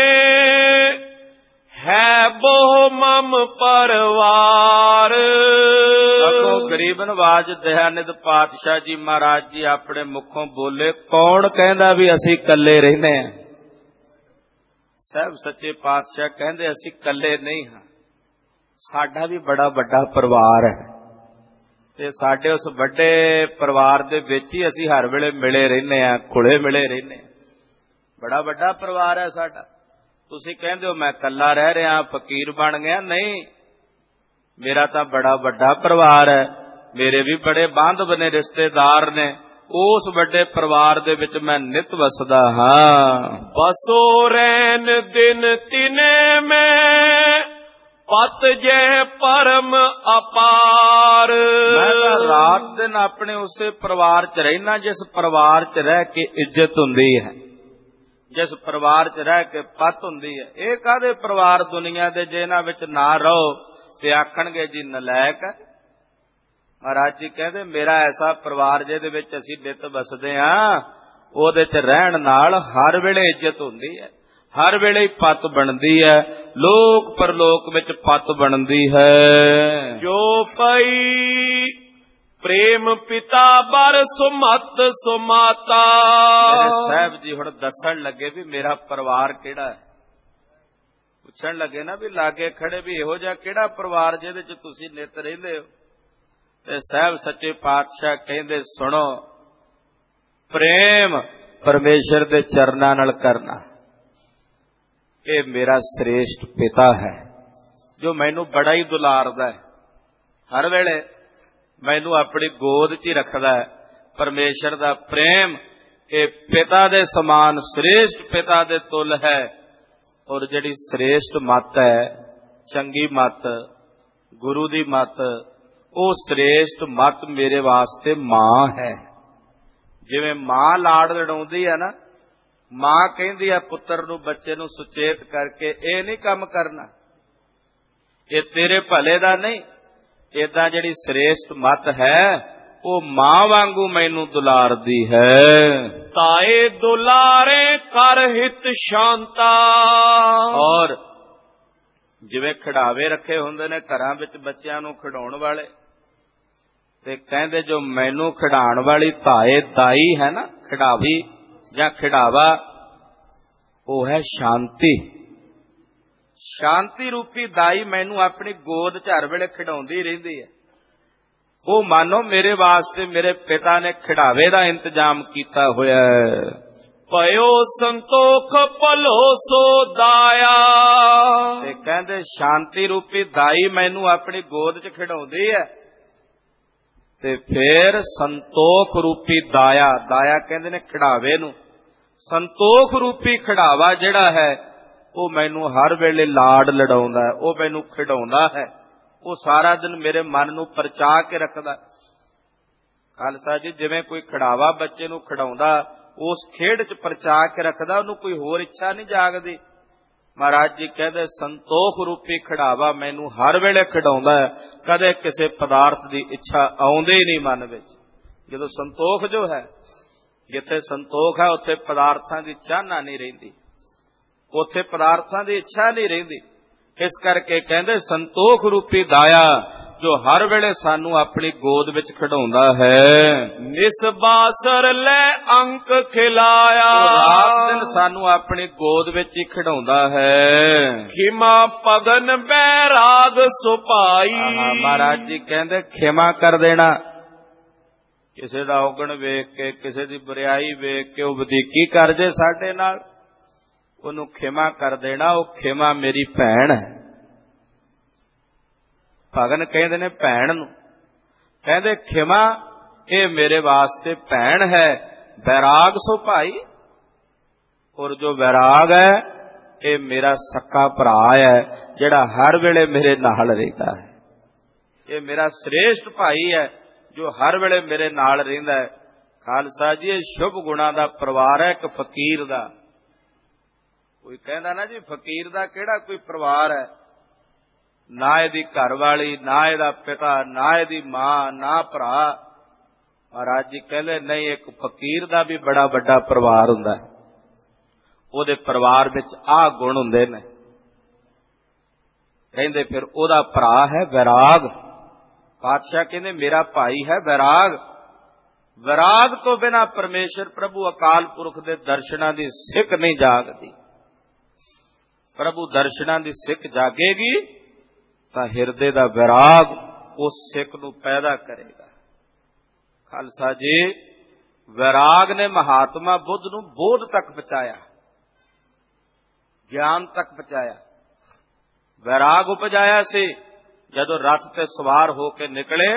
ਹੈ ਬਹੁ ਮਮ ਪਰਵਾਰ।
ਅੱਗੋਂ ਗਰੀਬ ਨਵਾਜ ਦਇਆਨੰਦ ਪਾਤਸ਼ਾਹ ਜੀ ਮਹਾਰਾਜ ਜੀ ਆਪਣੇ ਮੁਖੋਂ ਬੋਲੇ, ਕੌਣ ਕਹਿੰਦਾ ਵੀ ਅਸੀਂ ਇਕੱਲੇ ਰਹਿੰਦੇ ਹਾਂ? ਸਾਹਿਬ ਸੱਚੇ ਪਾਤਸ਼ਾਹ ਕਹਿੰਦੇ ਅਸੀਂ ਇਕੱਲੇ ਨਹੀਂ ਹਾਂ, ਸਾਡਾ ਵੀ ਬੜਾ ਵੱਡਾ ਪਰਿਵਾਰ ਹੈ ਤੇ ਸਾਡੇ ਉਸ ਵੱਡੇ ਪਰਿਵਾਰ ਦੇ ਵਿੱਚ ਹੀ ਅਸੀਂ ਹਰ ਵੇਲੇ ਮਿਲੇ ਰਹਿੰਦੇ ਹਾਂ, ਘੁਲੇ ਮਿਲੇ ਰਹਿੰਦੇ ਹਾਂ। ਬੜਾ ਵੱਡਾ ਪਰਿਵਾਰ ਹੈ ਸਾਡਾ। ਤੁਸੀਂ ਕਹਿੰਦੇ ਹੋ ਮੈਂ ਇਕੱਲਾ ਰਹਿ ਰਿਹਾ, ਫਕੀਰ ਬਣ ਗਿਆ। ਨਹੀਂ, ਮੇਰਾ ਤਾਂ ਬੜਾ ਵੱਡਾ ਪਰਿਵਾਰ ਹੈ, ਮੇਰੇ ਵੀ ਬੜੇ ਬਾਂਧਵ ਨੇ, ਰਿਸ਼ਤੇਦਾਰ ਨੇ। ਉਸ ਵੱਡੇ ਪਰਿਵਾਰ ਦੇ ਵਿੱਚ ਮੈਂ ਨਿਤ ਵਸਦਾ ਹਾਂ।
ਬਸੋ ਰੈਨ ਦਿਨ ਤਿਨੇ ਮੈਂ ਪਤ ਜੈ ਪਰਮ ਅਪਾਰ।
ਮੈਂ ਤਾਂ ਰਾਤ ਦਿਨ ਆਪਣੇ ਉਸੇ ਪਰਿਵਾਰ ਚ ਰਹਿਣਾ ਜਿਸ ਪਰਿਵਾਰ ਚ ਰਹਿ ਕੇ ਇੱਜ਼ਤ ਹੁੰਦੀ ਹੈ, ਜਿਸ ਪਰਿਵਾਰ ਚ ਰਹਿ ਕੇ ਪਤ ਹੁੰਦੀ ਹੈ। ਇਹ ਕਾਹਦੇ ਪਰਿਵਾਰ ਦੁਨੀਆ ਦੇ ਜੇ ਇਹਨਾਂ ਵਿੱਚ ਨਾ ਰਹੋ ਤੇ ਆਖਣਗੇ ਜੀ ਨਲਾਇਕ ਹੈ। ਮਹਾਰਾਜ ਜੀ ਕਹਿੰਦੇ ਮੇਰਾ ਐਸਾ ਪਰਿਵਾਰ ਜਿਹਦੇ ਵਿੱਚ ਅਸੀਂ ਨਿਤ ਵਸਦੇ ਹਾਂ, ਉਹਦੇ ਚ ਰਹਿਣ ਨਾਲ ਹਰ ਵੇਲੇ ਇੱਜ਼ਤ ਹੁੰਦੀ ਹੈ, ਹਰ ਵੇਲੇ ਹੀ ਪਤ ਬਣਦੀ ਹੈ, ਲੋਕ ਪਰਲੋਕ ਵਿੱਚ ਪਤ ਬਣਦੀ ਹੈ।
ਜੋ ਪਈ ਪ੍ਰੇਮ ਪਿਤਾ ਬਰ ਸੁਮਤ ਸੁਮਾਤਾ।
ਮੇਰੇ ਸਾਹਿਬ ਜੀ ਹੁਣ ਦੱਸਣ ਲੱਗੇ ਵੀ ਮੇਰਾ ਪਰਿਵਾਰ ਕਿਹੜਾ ਹੈ। ਪੁੱਛਣ ਲੱਗੇ ਨਾ ਵੀ ਲਾਗੇ ਖੜੇ ਵੀ ਇਹੋ ਜਿਹਾ ਕਿਹੜਾ ਪਰਿਵਾਰ ਜਿਹਦੇ ਚ ਤੁਸੀਂ ਨਿਤ ਰਹਿੰਦੇ ਹੋ। ਤੇ ਸਾਹਿਬ ਸੱਚੇ ਪਾਤਸ਼ਾਹ ਕਹਿੰਦੇ ਸੁਣੋ, ਪ੍ਰੇਮ ਪਰਮੇਸ਼ਰ ਦੇ ਚਰਨਾਂ ਨਾਲ ਕਰਨਾ, ਇਹ ਮੇਰਾ ਸ੍ਰੇਸ਼ਟ ਪਿਤਾ ਹੈ ਜੋ ਮੈਨੂੰ ਬੜਾ ਹੀ ਦੁਲਾਰਦਾ ਹੈ, ਹਰ ਵੇਲੇ ਮੈਨੂੰ ਆਪਣੀ ਗੋਦ 'ਚ ਹੀ ਰੱਖਦਾ ਹੈ। ਪਰਮੇਸ਼ਰ ਦਾ ਪ੍ਰੇਮ ਇਹ ਪਿਤਾ ਦੇ ਸਮਾਨ ਸ੍ਰੇਸ਼ਟ ਪਿਤਾ ਦੇ ਤੁਲ ਹੈ। ਔਰ ਜਿਹੜੀ ਸ੍ਰੇਸ਼ਟ ਮੱਤ ਹੈ, ਚੰਗੀ ਮੱਤ, ਗੁਰੂ ਦੀ ਮੱਤ, ਉਹ ਸ੍ਰੇਸ਼ਟ ਮੱਤ ਮੇਰੇ ਵਾਸਤੇ ਮਾਂ ਹੈ। ਜਿਵੇਂ ਮਾਂ ਲਾਡ ਲਡਾਉਂਦੀ ਹੈ ਨਾ, ਮਾਂ ਕਹਿੰਦੀ ਹੈ ਪੁੱਤਰ ਨੂੰ, ਬੱਚੇ ਨੂੰ ਸੁਚੇਤ ਕਰਕੇ ਇਹ ਨਹੀਂ ਕੰਮ ਕਰਨਾ, ਇਹ ਤੇਰੇ ਭਲੇ ਦਾ ਨਹੀਂ। ਏਦਾਂ ਜਿਹੜੀ ਸ੍ਰੇਸ਼ਟ ਮੱਤ ਹੈ ਉਹ ਮਾਂ ਵਾਂਗੂ ਮੈਨੂੰ ਦੁਲਾਰਦੀ ਹੈ।
ਤਾਏ ਦੁਲਾਰੇ ਕਰ ਹਿਤ ਸ਼ਾਂਤਾ।
ਔਰ ਜਿਵੇਂ ਖਿਡਾਵੇ ਰੱਖੇ ਹੁੰਦੇ ਨੇ ਘਰਾਂ ਵਿੱਚ ਬੱਚਿਆਂ ਨੂੰ ਖਿਡਾਉਣ ਵਾਲੇ, ਤੇ ਕਹਿੰਦੇ ਜੋ ਮੈਨੂੰ ਖਿਡਾਉਣ ਵਾਲੀ ਤਾਏ ਦਾਈ ਹੈ ਨਾ, ਖਿਡਾਵੀ ਜਾਂ ਖਿਡਾਵਾ, ਉਹ ਹੈ ਸ਼ਾਂਤੀ। ਸ਼ਾਂਤੀ ਰੂਪੀ ਦਾਈ ਮੈਨੂੰ ਆਪਣੀ ਗੋਦ 'ਚ ਹਰ ਵੇਲੇ ਖਿਡਾਉਂਦੀ ਰਹਿੰਦੀ ਹੈ। ਉਹ ਮਾਨੋ ਮੇਰੇ ਵਾਸਤੇ ਮੇਰੇ ਪਿਤਾ ਨੇ ਖਿਡਾਵੇ ਦਾ ਇੰਤਜ਼ਾਮ ਕੀਤਾ ਹੋਇਆ ਹੈ।
ਭਇਓ ਸੰਤੋਖ ਭਲੋ ਸੋ ਦਾਇਆ।
ਤੇ ਕਹਿੰਦੇ ਸ਼ਾਂਤੀ ਰੂਪੀ ਦਾਈ ਮੈਨੂੰ ਆਪਣੀ ਗੋਦ 'ਚ ਖਿਡਾਉਂਦੀ ਹੈ ਤੇ ਫੇਰ ਸੰਤੋਖ ਰੂਪੀ ਦਾਇਆ, ਦਾਇਆ ਕਹਿੰਦੇ ਨੇ ਖਿਡਾਵੇ ਨੂੰ, ਸੰਤੋਖ ਰੂਪੀ ਖਿਡਾਵਾ ਜਿਹੜਾ ਹੈ ਉਹ ਮੈਨੂੰ ਹਰ ਵੇਲੇ ਲਾਡ ਲਡਾਉਂਦਾ ਹੈ, ਉਹ ਮੈਨੂੰ ਖਿਡਾਉਂਦਾ ਹੈ, ਉਹ ਸਾਰਾ ਦਿਨ ਮੇਰੇ ਮਨ ਨੂੰ ਪਰਚਾ ਕੇ ਰੱਖਦਾ। ਖਾਲਸਾ ਜੀ, ਜਿਵੇਂ ਕੋਈ ਖਿਡਾਵਾ ਬੱਚੇ ਨੂੰ ਖਿਡਾਉਂਦਾ, ਉਸ ਖੇਡ 'ਚ ਪਰਚਾ ਕੇ ਰੱਖਦਾ, ਉਹਨੂੰ ਕੋਈ ਹੋਰ ਇੱਛਾ ਨਹੀਂ ਜਾਗਦੀ। ਮਹਾਰਾਜ ਜੀ ਕਹਿੰਦੇ ਸੰਤੋਖ ਰੂਪੀ ਖਿਡਾਵਾ ਮੈਨੂੰ ਹਰ ਵੇਲੇ ਖਿਡਾਉਂਦਾ ਹੈ, ਕਦੇ ਕਿਸੇ ਪਦਾਰਥ ਦੀ ਇੱਛਾ ਆਉਂਦੀ ਨਹੀਂ ਮਨ ਵਿੱਚ। ਜਦੋਂ ਸੰਤੋਖ ਜੋ ਹੈ, ਜਿੱਥੇ ਸੰਤੋਖ ਹੈ ਉੱਥੇ ਪਦਾਰਥਾਂ ਦੀ ਚਾਹਨਾ ਨਹੀਂ ਰਹਿੰਦੀ, ਉੱਥੇ ਪਦਾਰਥਾਂ ਦੀ ਇੱਛਾ ਨਹੀਂ ਰਹਿੰਦੀ। ਇਸ ਕਰਕੇ ਕਹਿੰਦੇ ਸੰਤੋਖ ਰੂਪੀ ਦਾਇਆ ਜੋ ਹਰ ਵੇਲੇ ਸਾਨੂੰ ਆਪਣੀ ਗੋਦ ਵਿੱਚ ਖਿਡਾਉਂਦਾ ਹੈ।
ਨਿਸਬਾਸਰ ਲੈ ਅੰਕ ਖਿਲਾਇਆ।
ਰਾਤ ਦਿਨ ਸਾਨੂੰ ਆਪਣੀ ਗੋਦ ਵਿੱਚ ਹੀ ਖਿਡਾਉਂਦਾ ਹੈ।
ਖਿਮਾ ਪਗਨ ਬੈਰਾਗ ਸੁਪਾਈ।
ਮਹਾਰਾਜ ਜੀ ਕਹਿੰਦੇ ਖਿਮਾ ਕਰ ਦੇਣਾ, ਕਿਸੇ ਦਾ ਔਗਣ ਵੇਖ ਕੇ, ਕਿਸੇ ਦੀ ਬੁਰਾਈ ਵੇਖ ਕੇ ਉਹ ਵਧੀਕੀ ਕਰ ਜੇ ਸਾਡੇ ਨਾਲ, ਉਹਨੂੰ ਖਿਮਾ ਕਰ ਦੇਣਾ। ਉਹ ਖਿਮਾ ਮੇਰੀ ਭੈਣ ਹੈ। ਭਗਨ ਕਹਿੰਦੇ ਨੇ ਭੈਣ ਨੂੰ, ਕਹਿੰਦੇ ਖਿਮਾ ਇਹ ਮੇਰੇ ਵਾਸਤੇ ਭੈਣ ਹੈ। ਵੈਰਾਗ ਸੋ ਭਾਈ, ਔਰ ਜੋ ਵੈਰਾਗ ਹੈ ਇਹ ਮੇਰਾ ਸੱਕਾ ਭਰਾ ਹੈ ਜਿਹੜਾ ਹਰ ਵੇਲੇ ਮੇਰੇ ਨਾਲ ਰਹਿੰਦਾ ਹੈ। ਇਹ ਮੇਰਾ ਸ੍ਰੇਸ਼ਟ ਭਾਈ ਹੈ ਜੋ ਹਰ ਵੇਲੇ ਮੇਰੇ ਨਾਲ ਰਹਿੰਦਾ ਹੈ। ਖਾਲਸਾ ਜੀ, ਇਹ ਸ਼ੁਭ ਗੁਣਾਂ ਦਾ ਪਰਿਵਾਰ ਹੈ ਇੱਕ ਫਕੀਰ ਦਾ। ਕੋਈ ਕਹਿੰਦਾ ਨਾ ਜੀ ਫਕੀਰ ਦਾ ਕਿਹੜਾ ਕੋਈ ਪਰਿਵਾਰ ਹੈ, ਨਾ ਇਹਦੀ ਘਰ ਵਾਲੀ, ਨਾ ਇਹਦਾ ਪਿਤਾ, ਨਾ ਇਹਦੀ ਮਾਂ, ਨਾ ਭਰਾ। ਮਹਾਰਾਜ ਜੀ ਕਹਿੰਦੇ ਨਹੀਂ, ਇੱਕ ਫਕੀਰ ਦਾ ਵੀ ਬੜਾ ਵੱਡਾ ਪਰਿਵਾਰ ਹੁੰਦਾ ਹੈ। ਉਹਦੇ ਪਰਿਵਾਰ ਵਿੱਚ ਆਹ ਗੁਣ ਹੁੰਦੇ ਨੇ। ਕਹਿੰਦੇ ਫਿਰ ਉਹਦਾ ਭਰਾ ਹੈ ਵੈਰਾਗ। ਪਾਤਸ਼ਾਹ ਕਹਿੰਦੇ ਮੇਰਾ ਭਾਈ ਹੈ ਵੈਰਾਗ। ਵੈਰਾਗ ਤੋਂ ਬਿਨਾਂ ਪਰਮੇਸ਼ਰ ਪ੍ਰਭੂ ਅਕਾਲ ਪੁਰਖ ਦੇ ਦਰਸ਼ਨਾਂ ਦੀ ਸਿੱਕ ਨਹੀਂ ਜਾਗਦੀ। ਪ੍ਰਭੂ ਦਰਸ਼ਨਾਂ ਦੀ ਸਿੱਖ ਜਾਗੇਗੀ ਤਾਂ ਹਿਰਦੇ ਦਾ ਵਿਰਾਗ ਉਸ ਸਿੱਖ ਨੂੰ ਪੈਦਾ ਕਰੇਗਾ। ਖਾਲਸਾ ਜੀ, ਵਿਰਾਗ ਨੇ ਮਹਾਤਮਾ ਬੁੱਧ ਨੂੰ ਬੋਧ ਤੱਕ ਪਹੁੰਚਾਇਆ, ਗਿਆਨ ਤੱਕ ਪਹੁੰਚਾਇਆ। ਵਿਰਾਗ ਉਪਜਾਇਆ ਸੀ ਜਦੋਂ ਰਥ ਤੇ ਸਵਾਰ ਹੋ ਕੇ ਨਿਕਲੇ।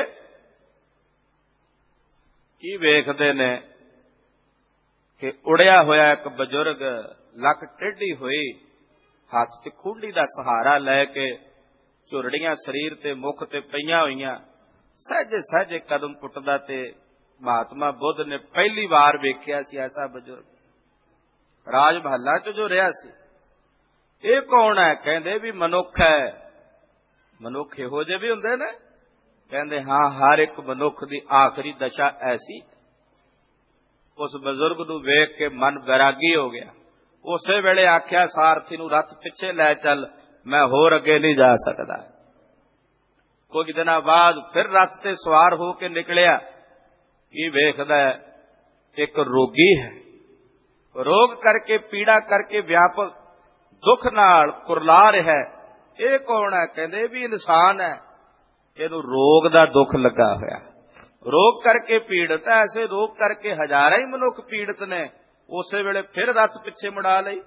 ਕੀ ਵੇਖਦੇ ਨੇ ਕਿ ਉੜਿਆ ਹੋਇਆ ਇੱਕ ਬਜ਼ੁਰਗ, ਲੱਕ ਟੇਢੀ ਹੋਈ, ਹੱਥ 'ਚ ਖੂੰਡੀ ਦਾ ਸਹਾਰਾ ਲੈ ਕੇ, ਝੁਰੜੀਆਂ ਸਰੀਰ ਤੇ ਮੁੱਖ ਤੇ ਪਈਆਂ ਹੋਈਆਂ, ਸਹਿਜੇ ਸਹਿਜੇ ਕਦਮ ਪੁੱਟਦਾ। ਤੇ ਮਹਾਤਮਾ ਬੁੱਧ ਨੇ ਪਹਿਲੀ ਵਾਰ ਵੇਖਿਆ ਸੀ ਐਸਾ ਬਜ਼ੁਰਗ ਰਾਜ ਮਹੱਲਾਂ 'ਚ ਜੋ ਰਿਹਾ ਸੀ। ਇਹ ਕੌਣ ਹੈ? ਕਹਿੰਦੇ ਵੀ ਮਨੁੱਖ ਹੈ। ਮਨੁੱਖ ਇਹੋ ਜਿਹੇ ਵੀ ਹੁੰਦੇ ਨੇ? ਕਹਿੰਦੇ ਹਾਂ, ਹਰ ਇੱਕ ਮਨੁੱਖ ਦੀ ਆਖਰੀ ਦਸ਼ਾ ਐਸੀ। ਉਸ ਬਜ਼ੁਰਗ ਨੂੰ ਵੇਖ ਕੇ ਮਨ ਵੈਰਾਗੀ ਹੋ ਗਿਆ। ਉਸੇ ਵੇਲੇ ਆਖਿਆ ਸਾਰਥੀ ਨੂੰ, ਰੱਥ ਪਿੱਛੇ ਲੈ ਚੱਲ, ਮੈਂ ਹੋਰ ਅੱਗੇ ਨਹੀਂ ਜਾ ਸਕਦਾ। ਕੁਝ ਦਿਨਾਂ ਬਾਅਦ ਫਿਰ ਰੱਥ ਤੇ ਸਵਾਰ ਹੋ ਕੇ ਨਿਕਲਿਆ। ਕੀ ਵੇਖਦਾ? ਇੱਕ ਰੋਗੀ ਹੈ, ਰੋਗ ਕਰਕੇ, ਪੀੜਾ ਕਰਕੇ, ਵਿਆਪਕ ਦੁੱਖ ਨਾਲ ਕੁਰਲਾ ਰਿਹਾ। ਇਹ ਕੌਣ ਹੈ? ਕਹਿੰਦੇ ਵੀ ਇਨਸਾਨ ਹੈ, ਇਹਨੂੰ ਰੋਗ ਦਾ ਦੁੱਖ ਲੱਗਾ ਹੋਇਆ, ਰੋਗ ਕਰਕੇ ਪੀੜਤ ਹੈ। ਐਸੇ ਰੋਗ ਕਰਕੇ ਹਜ਼ਾਰਾਂ ਹੀ ਮਨੁੱਖ ਪੀੜਤ ਨੇ। ਉਸੇ ਵੇਲੇ ਫਿਰ ਰੱਥ ਪਿੱਛੇ ਮੁੜਾ ਲਈ।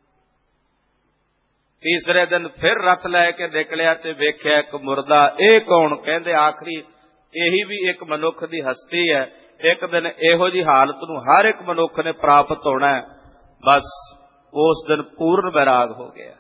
ਤੀਸਰੇ ਦਿਨ ਫਿਰ ਰੱਥ ਲੈ ਕੇ ਨਿਕਲਿਆ ਤੇ ਵੇਖਿਆ ਇੱਕ ਮੁਰਦਾ। ਇਹ ਕੌਣ? ਕਹਿੰਦੇ ਆਖਰੀ ਇਹੀ ਵੀ ਇੱਕ ਮਨੁੱਖ ਦੀ ਹਸਤੀ ਹੈ। ਇੱਕ ਦਿਨ ਇਹੋ ਜਿਹੀ ਹਾਲਤ ਨੂੰ ਹਰ ਇੱਕ ਮਨੁੱਖ ਨੇ ਪ੍ਰਾਪਤ ਹੋਣਾ ਹੈ। ਬਸ ਉਸ ਦਿਨ ਪੂਰਨ ਵੈਰਾਗ ਹੋ ਗਿਆ।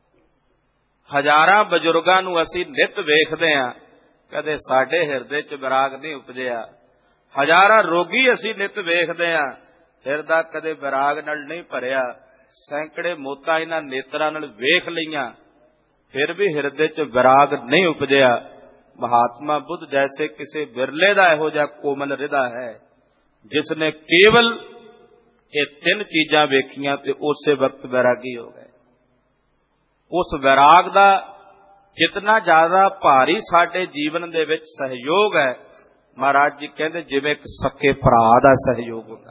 ਹਜ਼ਾਰਾਂ ਬਜ਼ੁਰਗਾਂ ਨੂੰ ਅਸੀਂ ਨਿਤ ਵੇਖਦੇ ਹਾਂ, ਕਦੇ ਸਾਡੇ ਹਿਰਦੇ 'ਚ ਵਿਰਾਗ ਨਹੀਂ ਉਪਜਿਆ। ਹਜ਼ਾਰਾਂ ਰੋਗੀ ਅਸੀਂ ਨਿਤ ਵੇਖਦੇ ਹਾਂ, ਹਿਰਦਾ ਕਦੇ ਵਿਰਾਗ ਨਾਲ ਨਹੀਂ ਭਰਿਆ। ਸੈਂਕੜੇ ਮੌਤਾਂ ਇਹਨਾਂ ਨੇਤਰਾਂ ਨਾਲ ਵੇਖ ਲਈਆਂ, ਫਿਰ ਵੀ ਹਿਰਦੇ 'ਚ ਵਿਰਾਗ ਨਹੀਂ ਉਪਜਿਆ। ਮਹਾਤਮਾ ਬੁੱਧ ਜੈਸੇ ਕਿਸੇ ਬਿਰਲੇ ਦਾ ਇਹੋ ਜਿਹਾ ਕੋਮਲ ਹਿਰਦਾ ਹੈ, ਜਿਸ ਨੇ ਕੇਵਲ ਇਹ ਤਿੰਨ ਚੀਜ਼ਾਂ ਵੇਖੀਆਂ ਤੇ ਉਸੇ ਵਕਤ ਵੈਰਾਗੀ ਹੋ ਗਏ। ਉਸ ਵੈਰਾਗ ਦਾ ਜਿਤਨਾ ਜ਼ਿਆਦਾ ਭਾਰੀ ਸਾਡੇ ਜੀਵਨ ਦੇ ਵਿੱਚ ਸਹਿਯੋਗ ਹੈ, ਮਹਾਰਾਜ ਜੀ ਕਹਿੰਦੇ ਜਿਵੇਂ ਇੱਕ ਸਕੇ ਭਰਾ ਦਾ ਸਹਿਯੋਗ ਹੁੰਦਾ।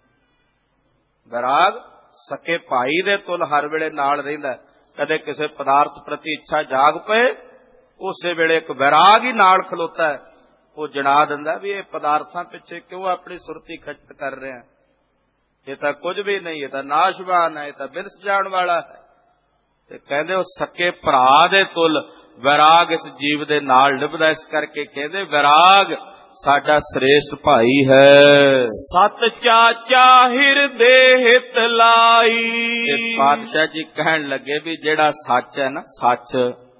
ਵੈਰਾਗ ਸਕੇ ਭਾਈ ਦੇ ਤੁਲ ਹਰ ਵੇਲੇ ਨਾਲ ਰਹਿੰਦਾ। ਕਦੇ ਕਿਸੇ ਪਦਾਰਥ ਪ੍ਰਤੀ ਇੱਛਾ ਜਾਗ ਪਏ, ਉਸੇ ਵੇਲੇ ਇੱਕ ਵੈਰਾਗ ਹੀ ਨਾਲ ਖਲੋਤਾ ਹੈ। ਉਹ ਜਣਾ ਦਿੰਦਾ ਵੀ ਇਹ ਪਦਾਰਥਾਂ ਪਿੱਛੇ ਕਿਉਂ ਆਪਣੀ ਸੁਰਤੀ ਖਚਤ ਕਰ ਰਹੇ ਆ, ਇਹ ਤਾਂ ਕੁਝ ਵੀ ਨਹੀਂ, ਇਹ ਤਾਂ ਨਾਸ਼ਵਾਨ ਹੈ, ਇਹ ਤਾਂ ਬਿਨਸ ਜਾਣ ਵਾਲਾ ਹੈ। ਤੇ ਕਹਿੰਦੇ ਉਹ ਸਕੇ ਭਰਾ ਦੇ ਤੁਲ ਵੈਰਾਗ ਇਸ ਜੀਵ ਦੇ ਨਾਲ ਨਿਭਦਾ। ਇਸ ਕਰਕੇ ਕਹਿੰਦੇ ਵੈਰਾਗ ਸਾਡਾ ਸ੍ਰੇਸ਼ਟ ਭਾਈ ਹੈ।
ਸਤ ਚਾਚਾ ਹਿਰਦੇ ਹਿਤ ਲਾਈ।
ਤੇ ਪਾਤਸ਼ਾਹ ਜੀ ਕਹਿਣ ਲੱਗੇ ਵੀ ਜਿਹੜਾ ਸੱਚ ਹੈ ਨਾ, ਸੱਚ